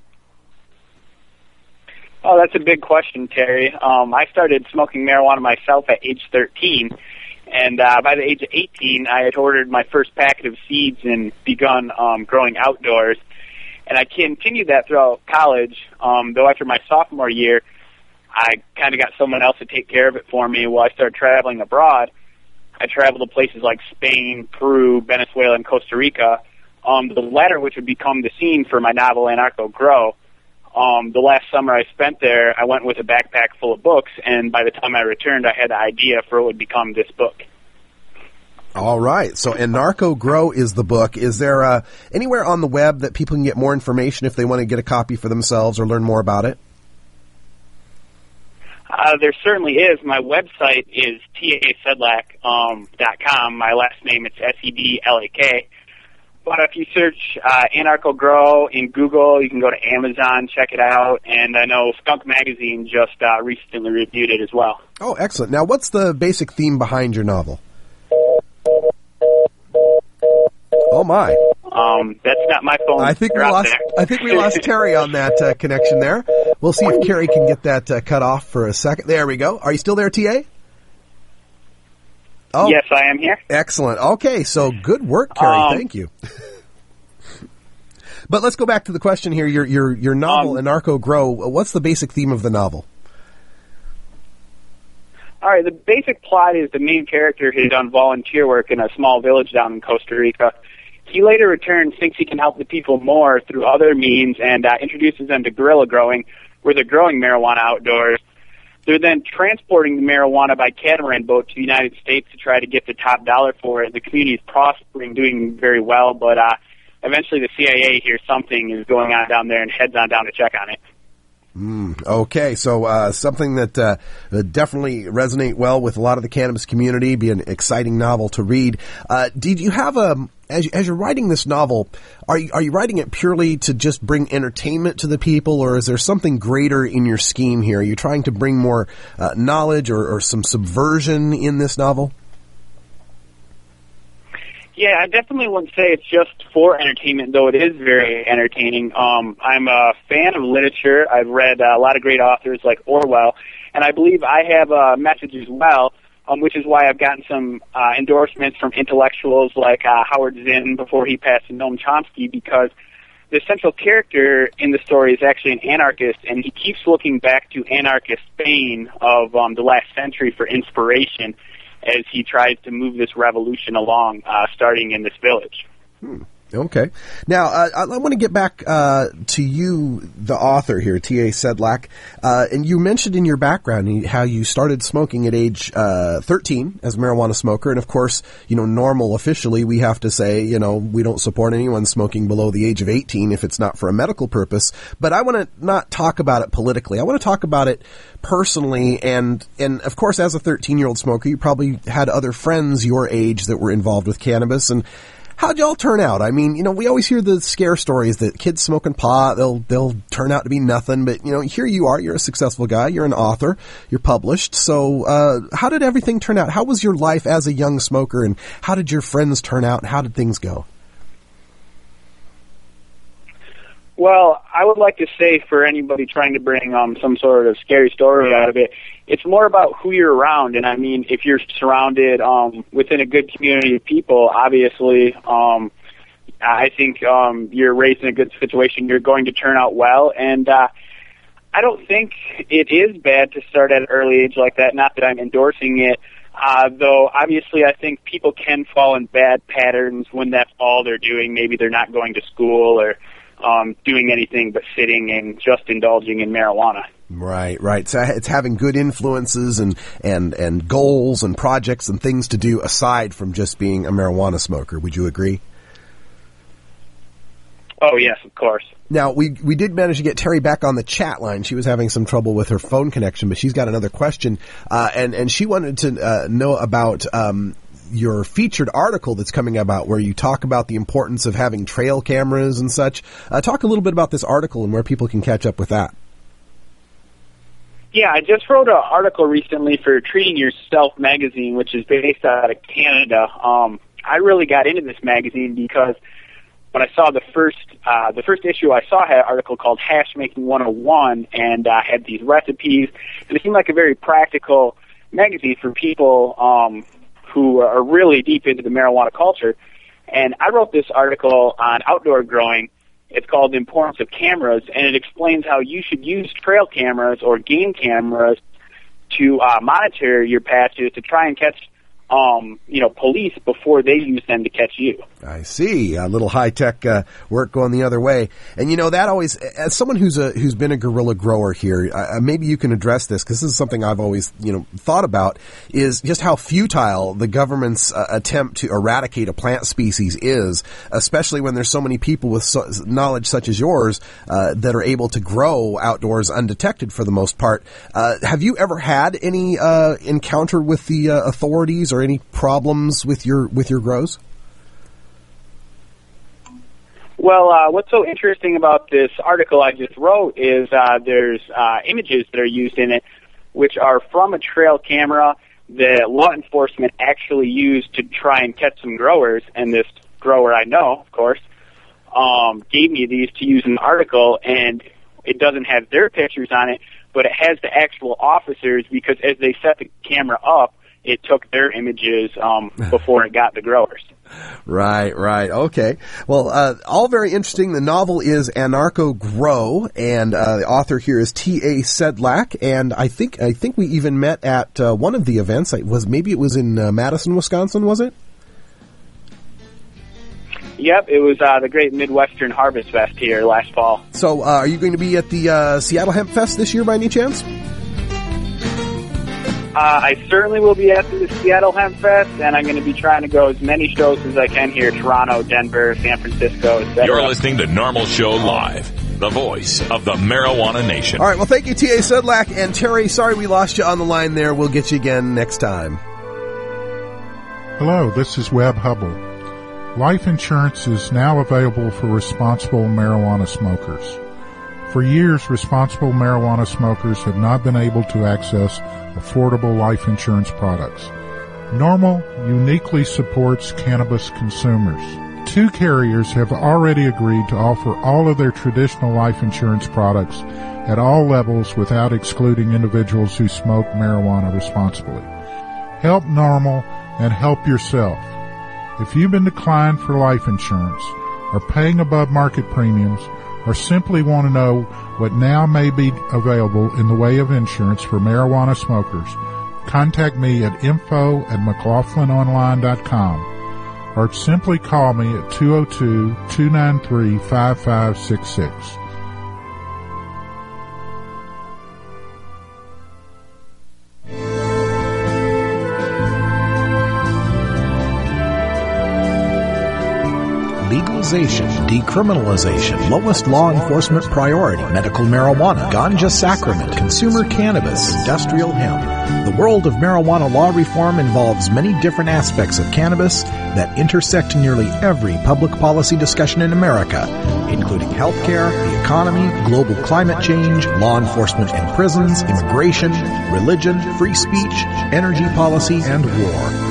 Oh, that's a big question, Terry. Um, I started smoking marijuana myself at age thirteen, and uh, by the age of eighteen, I had ordered my first packet of seeds and begun um, growing outdoors. And I continued that throughout college, um, though after my sophomore year, I kind of got someone else to take care of it for me while I started traveling abroad. I traveled to places like Spain, Peru, Venezuela, and Costa Rica, um, the latter which would become the scene for my novel Anarcho Grow. Um, the last summer I spent there, I went with a backpack full of books, and by the time I returned, I had the idea for what would become this book. All right. So Anarcho Grow is the book. Is there uh, anywhere on the web that people can get more information if they want to get a copy for themselves or learn more about it? Uh, there certainly is. My website is T A Sedlak dot com. My last name, it's S E D L A K. But if you search uh, Anarcho Grow in Google, you can go to Amazon, check it out, and I know Skunk Magazine just uh, recently reviewed it as well. Oh, excellent. Now, what's the basic theme behind your novel? Oh, my. Um, that's not my phone. I think we They're out lost. there. I think we lost Terry on that uh, connection there. We'll see if Carrie can get that uh, cut off for a second. There we go. Are you still there, T A? Oh, Yes, I am here. excellent. Okay, so good work, Carrie. Um, Thank you. But let's go back to the question here. Your your your novel, Um, Anarcho Grow. What's the basic theme of the novel? All right, the basic plot is the main character has done volunteer work in a small village down in Costa Rica. He later returns, thinks he can help the people more through other means, and uh, introduces them to guerrilla growing, where they're growing marijuana outdoors. They're then transporting the marijuana by catamaran boat to the United States to try to get the top dollar for it. The community is prospering, doing very well, but uh, eventually the C I A hears something is going on down there and heads on down to check on it. Mm, okay, so uh, something that uh, would definitely resonate well with a lot of the cannabis community, be an exciting novel to read. Uh, did you have a, as, as you're writing this novel, are you, are you writing it purely to just bring entertainment to the people, or is there something greater in your scheme here? Are you trying to bring more uh, knowledge or, or some subversion in this novel? Yeah, I definitely wouldn't say it's just for entertainment, though it is very entertaining. Um, I'm a fan of literature. I've read uh, a lot of great authors like Orwell, and I believe I have a message as well, um, which is why I've gotten some uh, endorsements from intellectuals like uh, Howard Zinn before he passed to Noam Chomsky, because the central character in the story is actually an anarchist, and he keeps looking back to anarchist Spain of um, the last century for inspiration as he tries to move this revolution along, uh, starting in this village. Hmm. Okay. Now, uh, I want to get back uh, to you, the author here, T A Sedlak. Uh, and you mentioned in your background how you started smoking at age uh, thirteen as a marijuana smoker. And, of course, you know, normal officially, we have to say, you know, we don't support anyone smoking below the age of eighteen if it's not for a medical purpose. But I want to not talk about it politically. I want to talk about it personally. And, and of course, as a thirteen-year-old smoker, you probably had other friends your age that were involved with cannabis. And how'd y'all turn out? I mean, you know, we always hear the scare stories that kids smoking pot, they'll they'll turn out to be nothing. But, you know, here you are. You're a successful guy. You're an author. You're published. So uh, how did everything turn out? How was your life as a young smoker, and how did your friends turn out, and how did things go? Well, I would like to say for anybody trying to bring um, some sort of scary story out of it, it's more about who you're around. And I mean, if you're surrounded um, within a good community of people, obviously, um, I think um, you're raised in a good situation. You're going to turn out well. And uh, I don't think it is bad to start at an early age like that. Not that I'm endorsing it. Uh, though, obviously, I think people can fall in bad patterns when that's all they're doing. Maybe they're not going to school or Um, doing anything but sitting and just indulging in marijuana. Right, right. So it's having good influences and, and, and goals and projects and things to do aside from just being a marijuana smoker. Would you agree? Oh, yes, of course. Now, we we did manage to get Terry back on the chat line. She was having some trouble with her phone connection, but she's got another question. Uh, and, and she wanted to uh, know about um, your featured article that's coming about where you talk about the importance of having trail cameras and such. Uh, talk a little bit about this article and where people can catch up with that. Yeah, I just wrote an article recently for Treating Yourself magazine, which is based out of Canada. Um, I really got into this magazine because when I saw the first uh, the first issue, I saw had an article called Hash Making one oh one, and uh, had these recipes. And it seemed like a very practical magazine for people um, who are really deep into the marijuana culture. And I wrote this article on outdoor growing. It's called The Importance of Cameras, and it explains how you should use trail cameras or game cameras to uh, monitor your patches to try and catch Um, you know, police before they use them to catch you. I see. A little high-tech uh, work going the other way. And, you know, that always, as someone who's a who's been a guerrilla grower here, uh, maybe you can address this, because this is something I've always, you know, thought about, is just how futile the government's uh, attempt to eradicate a plant species is, especially when there's so many people with so, knowledge such as yours uh, that are able to grow outdoors undetected for the most part. Uh, have you ever had any uh, encounter with the uh, authorities or any problems with your with your grows? Well, uh, what's so interesting about this article I just wrote is uh, there's uh, images that are used in it, which are from a trail camera that law enforcement actually used to try and catch some growers. And this grower I know, of course, um, gave me these to use in the article, and it doesn't have their pictures on it, but it has the actual officers, because as they set the camera up, it took their images um, before it got the growers. Right, right. Okay. Well, uh, all very interesting. The novel is Anarcho Grow, and uh, the author here is T A Sedlak, and I think I think we even met at uh, one of the events. It was maybe it was in uh, Madison, Wisconsin, was it? Yep, it was uh, the Great Midwestern Harvest Fest here last fall. So, uh, are you going to be at the uh, Seattle Hemp Fest this year by any chance? Uh, I certainly will be at the Seattle Hemp Fest, and I'm going to be trying to go as many shows as I can here, Toronto, Denver, San Francisco, et cetera. You're listening to Normal Show Live, the voice of the Marijuana Nation. All right, well, thank you, T A Sedlak. And Terry, sorry we lost you on the line there. We'll get you again next time. Hello, this is Webb Hubble. Life insurance is now available for responsible marijuana smokers. For years, responsible marijuana smokers have not been able to access affordable life insurance products. Normal uniquely supports cannabis consumers. Two carriers have already agreed to offer all of their traditional life insurance products at all levels without excluding individuals who smoke marijuana responsibly. Help Normal and help yourself. If you've been declined for life insurance, are paying above market premiums, or simply want to know what now may be available in the way of insurance for marijuana smokers, contact me at info at mclaughlin online dot com or simply call me at two oh two, two nine three, five five six six. Legalization, decriminalization, lowest law enforcement priority, medical marijuana, ganja sacrament, consumer cannabis, industrial hemp. The world of marijuana law reform involves many different aspects of cannabis that intersect nearly every public policy discussion in America, including healthcare, the economy, global climate change, law enforcement and prisons, immigration, religion, free speech, energy policy, and war.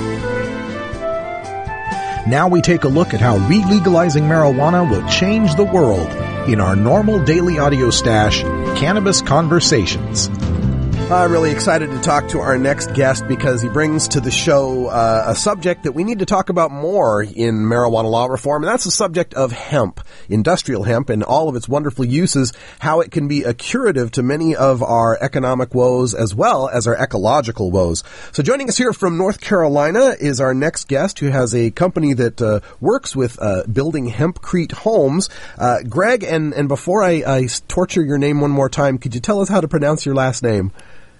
Now we take a look at how re-legalizing marijuana will change the world in our normal daily audio stash, Cannabis Conversations. I'm really excited to talk to our next guest because he brings to the show uh, a subject that we need to talk about more in marijuana law reform, and that's the subject of hemp, industrial hemp, and all of its wonderful uses, how it can be a curative to many of our economic woes as well as our ecological woes. So joining us here from North Carolina is our next guest who has a company that uh, works with uh, building hempcrete homes. Uh, Greg, and, and before I, I torture your name one more time, could you tell us how to pronounce your last name?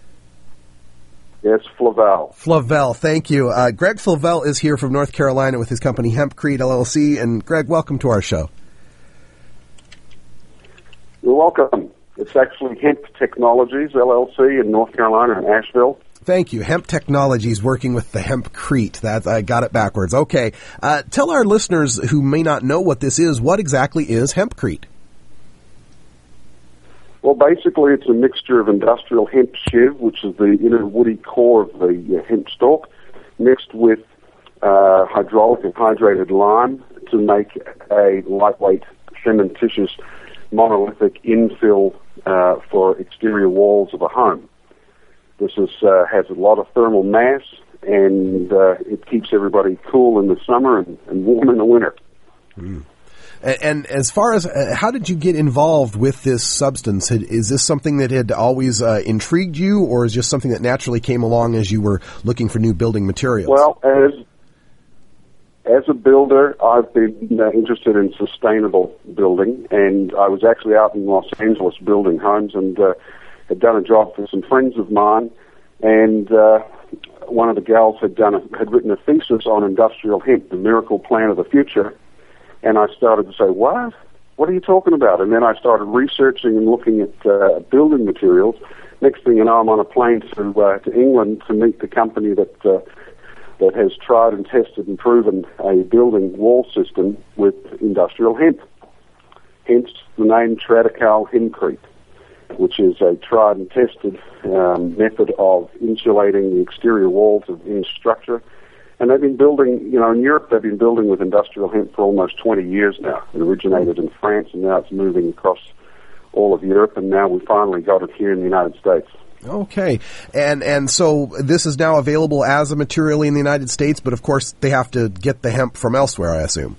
Yes, Flavel. Flavel, thank you. Uh, Greg Flavel is here from North Carolina with his company Hempcrete L L C. And Greg, welcome to our show. You're welcome. It's actually Hemp Technologies L L C in North Carolina in Asheville. Thank you. Hemp Technologies working with the Hempcrete. That I got it backwards. Okay. Uh, tell our listeners who may not know what this is, what exactly is Hempcrete? Well, basically, it's a mixture of industrial hemp shiv, which is the inner woody core of the uh, hemp stalk, mixed with uh, hydraulic and hydrated lime to make a lightweight, cementitious, monolithic infill uh, for exterior walls of a home. This is, uh, has a lot of thermal mass, and uh, it keeps everybody cool in the summer and, and warm in the winter. Mm. And, and as far as, uh, how did you get involved with this substance? Had, is this something that had always uh, intrigued you, or is just something that naturally came along as you were looking for new building materials? Well, as as a builder, I've been uh, interested in sustainable building, and I was actually out in Los Angeles building homes, and uh, had done a job for some friends of mine, and uh, one of the gals had done a, had written a thesis on industrial hemp, the miracle plant of the future. And I started to say, what? What are you talking about? And then I started researching and looking at uh, building materials. Next thing you know, I'm on a plane to uh, to England to meet the company that uh, that has tried and tested and proven a building wall system with industrial hemp. Hence the name Tradical Hempcrete, which is a tried and tested um, method of insulating the exterior walls of any structure. And they've been building, you know, in Europe, they've been building with industrial hemp for almost twenty years now. It originated in France, and now it's moving across all of Europe, and now we finally got it here in the United States. Okay. And and so this is now available as a material in the United States, but of course they have to get the hemp from elsewhere, I assume.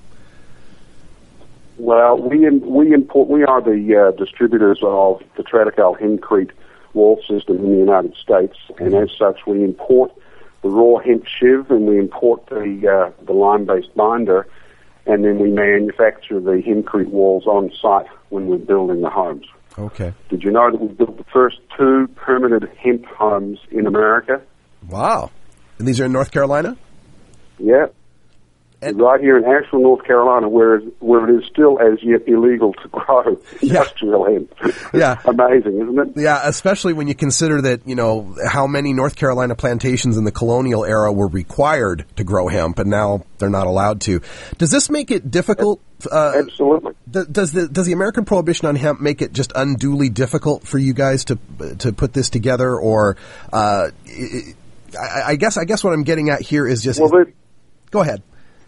Well, we we import, we are the uh, distributors of the Tradical Hempcrete wall system in the United States, and as such we import the raw hemp shiv, and we import the uh, the lime-based binder, and then we manufacture the hempcrete walls on site when we're building the homes. Okay. Did you know that we built the first two permanent hemp homes in America? Wow. And these are in North Carolina? Yeah. And right here in Asheville, North Carolina, where where it is still as yet illegal to grow industrial yeah. hemp. Yeah. Amazing, isn't it? Yeah, especially when you consider that, you know, how many North Carolina plantations in the colonial era were required to grow hemp, and now they're not allowed to. Does this make it difficult? Uh, Absolutely. Th- does the does the American prohibition on hemp make it just unduly difficult for you guys to to put this together, or uh, it, I, I guess I guess what I'm getting at here is just. Well, is, go ahead.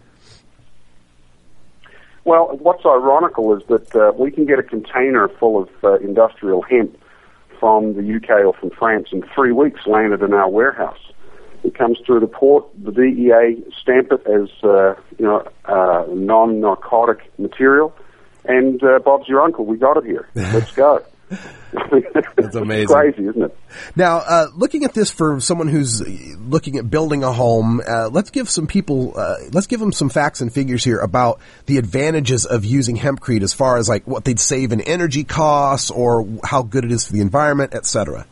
Well, what's ironical is that uh, we can get a container full of uh, industrial hemp from the U K or from France in three weeks landed in our warehouse. It comes through the port, the D E A stamp it as uh, you know uh, non-narcotic material, and uh, Bob's your uncle. We got it here. Let's go. That's amazing. It's crazy, isn't it? Now, uh, looking at this for someone who's looking at building a home, uh, let's give some people, uh, let's give them some facts and figures here about the advantages of using hempcrete as far as like what they'd save in energy costs or how good it is for the environment, et cetera.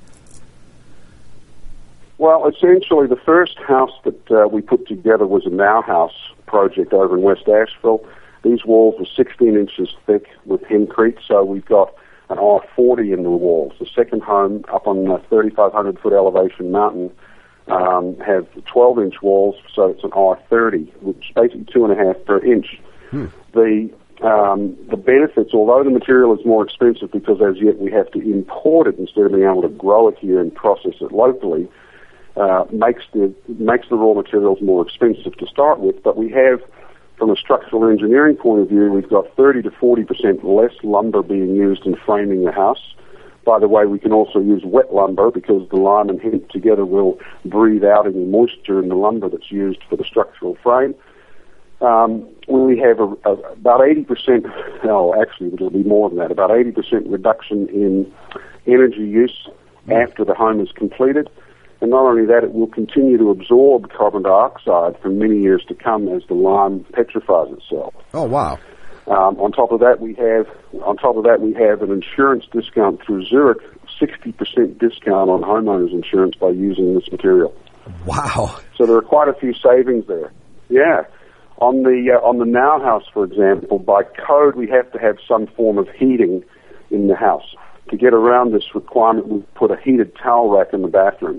Well, essentially, the first house that uh, we put together was a Now House project over in West Asheville. These walls were sixteen inches thick with hempcrete, so we've got an R forty in the walls. The second home up on a thirty-five hundred foot elevation mountain um, have twelve inch walls, so it's an R thirty, which is basically two and a half per inch. Hmm. The um, the benefits, although the material is more expensive because as yet we have to import it instead of being able to grow it here and process it locally, uh, makes the makes the raw materials more expensive to start with. But we have, from a structural engineering point of view, we've got thirty to forty percent less lumber being used in framing the house. By the way, we can also use wet lumber because the lime and hemp together will breathe out any moisture in the lumber that's used for the structural frame. Um, we have a, a, about eighty percent, oh, actually it'll be more than that, about eighty percent reduction in energy use after the home is completed. And not only that, it will continue to absorb carbon dioxide for many years to come as the lime petrifies itself. Oh, wow. Um, on top of that, we have on top of that we have an insurance discount through Zurich, sixty percent discount on homeowners insurance by using this material. Wow. So there are quite a few savings there. Yeah. On the uh, on the Now House, for example, by code we have to have some form of heating in the house. To get around this requirement, we put a heated towel rack in the bathroom.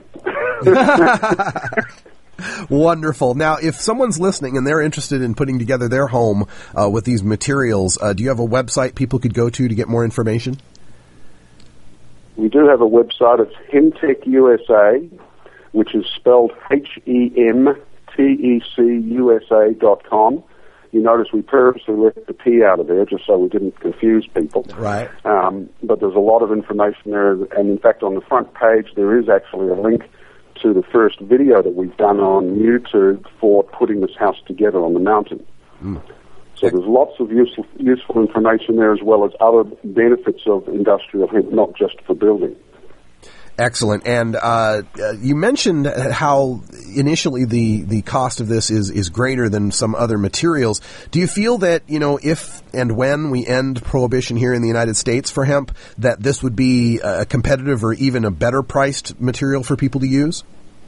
Wonderful. Now, if someone's listening and they're interested in putting together their home uh, with these materials, uh, do you have a website people could go to to get more information? We do have a website. It's Hemtech U S A, which is spelled H E M T E C U S A dot com. You notice we purposely left the P out of there just so we didn't confuse people. Right. Um, but there's a lot of information there, and in fact on the front page there is actually a link to the first video that we've done on YouTube for putting this house together on the mountain. Mm. So there's lots of useful, useful information there as well as other benefits of industrial hemp, not just for building. Excellent. And uh, you mentioned how initially the, the cost of this is, is greater than some other materials. Do you feel that, you know, if and when we end prohibition here in the United States for hemp, that this would be a competitive or even a better priced material for people to use?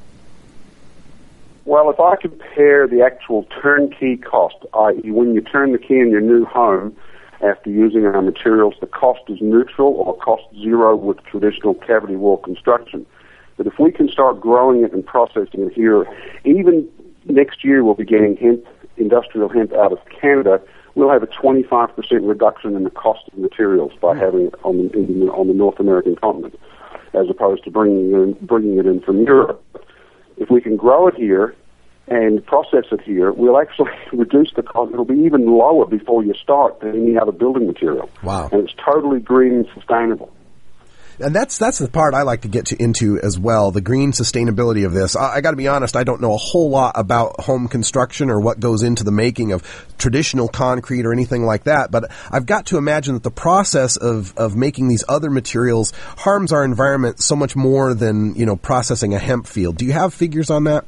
Well, if I compare the actual turnkey cost, that is when you turn the key in your new home, after using our materials, the cost is neutral or cost zero with traditional cavity wall construction. But if we can start growing it and processing it here, even next year we'll be getting hemp, industrial hemp out of Canada, we'll have a twenty-five percent reduction in the cost of materials by having it on the, in, on the North American continent, as opposed to bringing it in, bringing it in from Europe. If we can grow it here and process it here, we'll actually reduce the cost. It'll be even lower before you start than any other building material. Wow. And it's totally green and sustainable. And that's that's the part I like to get to, into as well, the green sustainability of this. I, I got to be honest, I don't know a whole lot about home construction or what goes into the making of traditional concrete or anything like that, but I've got to imagine that the process of, of making these other materials harms our environment so much more than, you know, processing a hemp field. Do you have figures on that?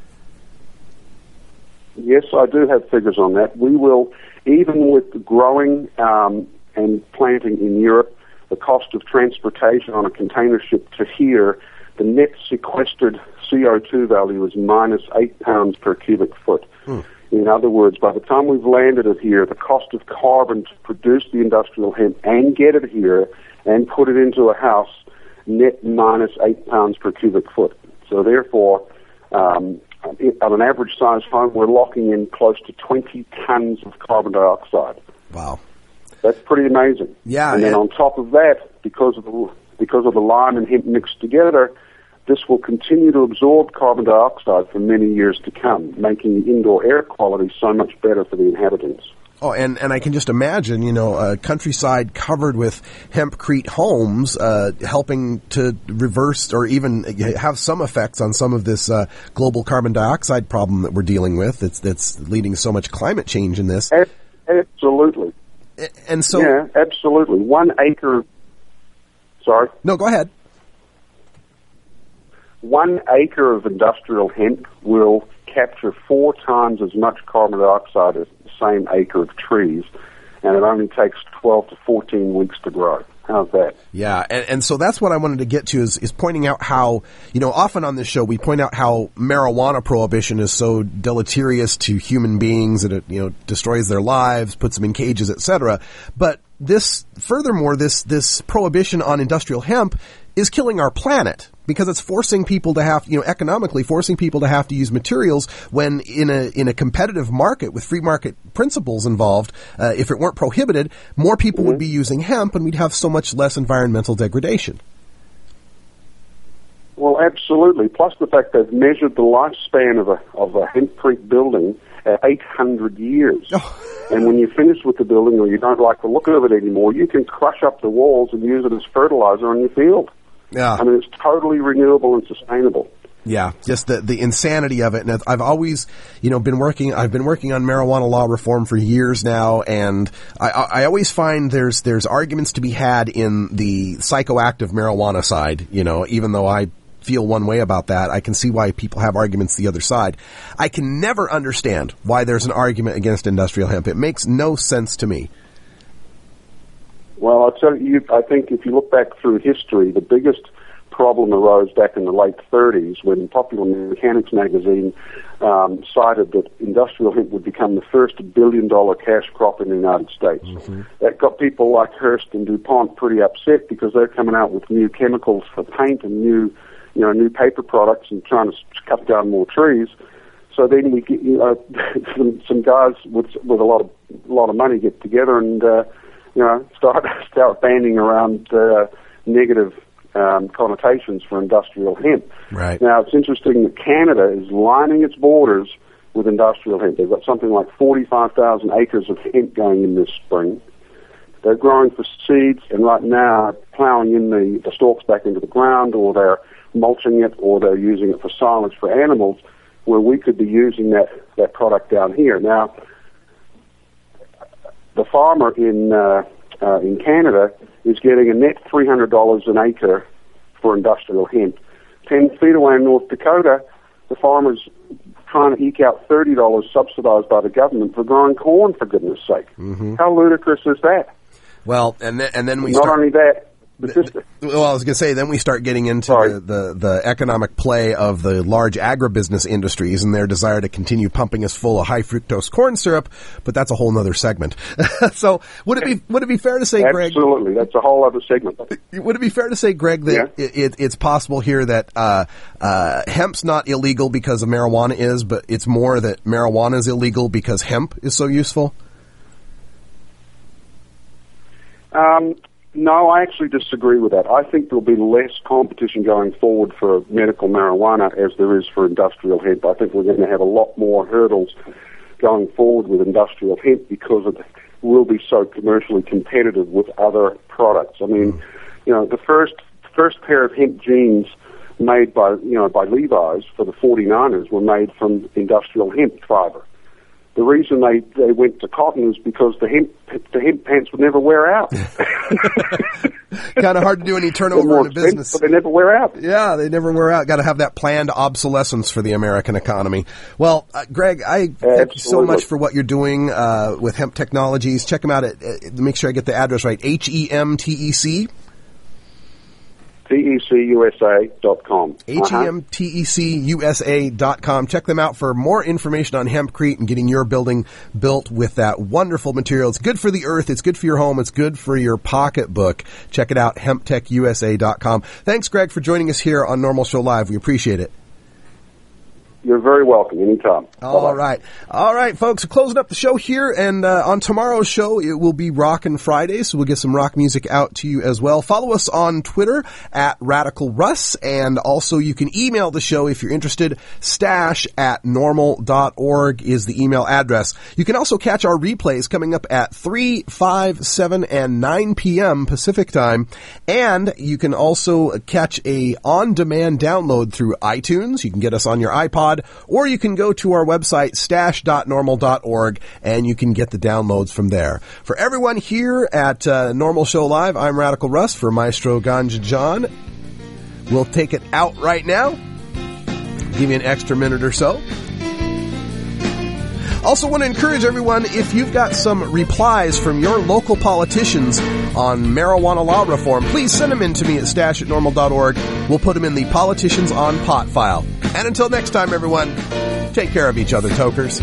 Yes, I do have figures on that. We will, even with growing um, and planting in Europe, the cost of transportation on a container ship to here, the net sequestered C O two value is minus eight pounds per cubic foot. Hmm. In other words, by the time we've landed it here, the cost of carbon to produce the industrial hemp and get it here and put it into a house, net minus eight pounds per cubic foot. So therefore, um, on an average size home, we're locking in close to twenty tons of carbon dioxide. Wow. That's pretty amazing. Yeah. And then and on top of that, because of the, because of the lime and hemp mixed together, this will continue to absorb carbon dioxide for many years to come, making the indoor air quality so much better for the inhabitants. Oh, and, and I can just imagine, you know, a countryside covered with hempcrete homes, uh, helping to reverse or even have some effects on some of this uh, global carbon dioxide problem that we're dealing with. It's that's leading to so much climate change in this. Absolutely. And so, yeah, absolutely. One acre. Sorry. No, go ahead. One acre of industrial hemp will capture four times as much carbon dioxide as the same acre of trees, and it only takes twelve to fourteen weeks to grow. How's that? Yeah, and, and so that's what I wanted to get to is, is pointing out how, you know, often on this show we point out how marijuana prohibition is so deleterious to human beings that it, you know, destroys their lives, puts them in cages, et cetera. But this, furthermore, this, this prohibition on industrial hemp is killing our planet because it's forcing people to have, you know, economically forcing people to have to use materials when in a in a competitive market with free market principles involved, uh, if it weren't prohibited, more people mm-hmm. would be using hemp and we'd have so much less environmental degradation. Well, absolutely. Plus the fact they've measured the lifespan of a of a hempcrete building at eight hundred years. Oh. And when you finish with the building or you don't like the look of it anymore, you can crush up the walls and use it as fertilizer on your field. Yeah. I mean, it's totally renewable and sustainable. Yeah, just the the insanity of it. And I've always, you know, been working, I've been working on marijuana law reform for years now, and I, I always find there's there's arguments to be had in the psychoactive marijuana side, you know, even though I feel one way about that. I can see why people have arguments the other side. I can never understand why there's an argument against industrial hemp. It makes no sense to me. Well, I'll tell you, I think if you look back through history, the biggest problem arose back in the late thirties when Popular Mechanics magazine um, cited that industrial hemp would become the first billion-dollar cash crop in the United States. Mm-hmm. That got people like Hearst and DuPont pretty upset because they're coming out with new chemicals for paint and new, you know, new paper products and trying to cut down more trees. So then we get, you know, some, some guys with with a lot of a lot of money get together and uh, you know start start banding around uh, negative um, connotations for industrial hemp. Right. Now it's interesting that Canada is lining its borders with industrial hemp. They've got something like forty-five thousand acres of hemp going in this spring. They're growing for seeds, and right now plowing in the, the stalks back into the ground, or they're mulching it, or they're using it for silage for animals, where we could be using that, that product down here. Now, the farmer in uh, uh, in Canada is getting a net three hundred dollars an acre for industrial hemp. Ten feet away in North Dakota, the farmer's trying to eke out thirty dollars subsidized by the government for growing corn, for goodness sake. Mm-hmm. How ludicrous is that? Well, and then, and then we Not start... only that, Well, I was going to say, then we start getting into the, the, the economic play of the large agribusiness industries and their desire to continue pumping us full of high fructose corn syrup, but that's a whole other segment. So would it be would it be fair to say, Greg? Absolutely, that's a whole other segment. Would it be fair to say, Greg, that yeah. it, it, it's possible here that uh, uh, hemp's not illegal because of marijuana is, but it's more that marijuana is illegal because hemp is so useful? Um. No, I actually disagree with that. I think there'll be less competition going forward for medical marijuana as there is for industrial hemp. I think we're going to have a lot more hurdles going forward with industrial hemp because it will be so commercially competitive with other products. I mean, you know, the first first pair of hemp jeans made by, you know, by Levi's for the forty-niners were made from industrial hemp fiber. The reason they, they went to cotton is because the hemp the hemp pants would never wear out. Kind of hard to do any turnover in a business. But they never wear out. Yeah, they never wear out. Got to have that planned obsolescence for the American economy. Well, uh, Greg, I thank Absolutely. you so much for what you're doing uh, with Hemp Technologies. Check them out at, uh, make sure I get the address right, H E M T E C. T E C U S A dot com. H E M T E C U S A dot com. Check them out for more information on hempcrete and getting your building built with that wonderful material. It's good for the earth. It's good for your home. It's good for your pocketbook. Check it out, hemp tech U S A dot com. Thanks, Greg, for joining us here on Normal Show Live. We appreciate it. You're very welcome. Anytime. All Bye-bye. right. All right, folks. Closing up the show here, and uh, on tomorrow's show, it will be Rockin' Friday, so we'll get some rock music out to you as well. Follow us on Twitter at Radical Russ, and also you can email the show if you're interested. Stash at normal dot org is the email address. You can also catch our replays coming up at three, five, seven, and nine p.m. Pacific Time, and you can also catch a on-demand download through iTunes. You can get us on your iPod, or you can go to our website, stash dot normal dot org, and you can get the downloads from there. For everyone here at uh, Normal Show Live, I'm Radical Russ for Maestro Ganja John. We'll take it out right now. Give you an extra minute or so. Also want to encourage everyone, if you've got some replies from your local politicians on marijuana law reform, please send them in to me at stash at normal dot org. We'll put them in the Politicians on Pot file. And until next time, everyone, take care of each other, tokers.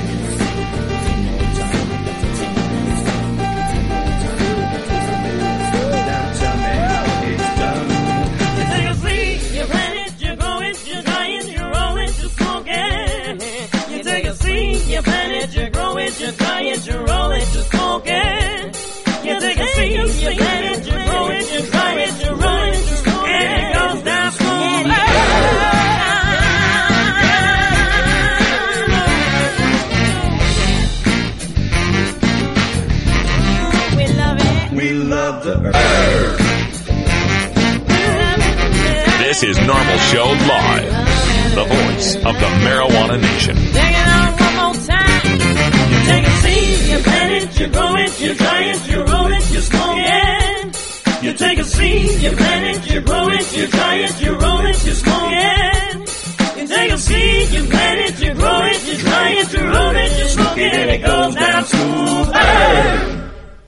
You grow it, you try it, you roll it, you smoke it. You take a seed, you plant it, you grow it, you try it, you roll it, you smoke it. And it goes down smooth. We love it. We love the earth. This is Normal Show Live, the voice of the Marijuana Nation. Take it on one more time. You take a seed, you plant it, you grow it, you try it, you roll it, you smoke it. You take a seed, you plant it, you grow it, you try it, you roll it, you smoke it. You take a seed, you plant it, you grow it, you try it, you roll it, you smoke it, and it goes down smooth.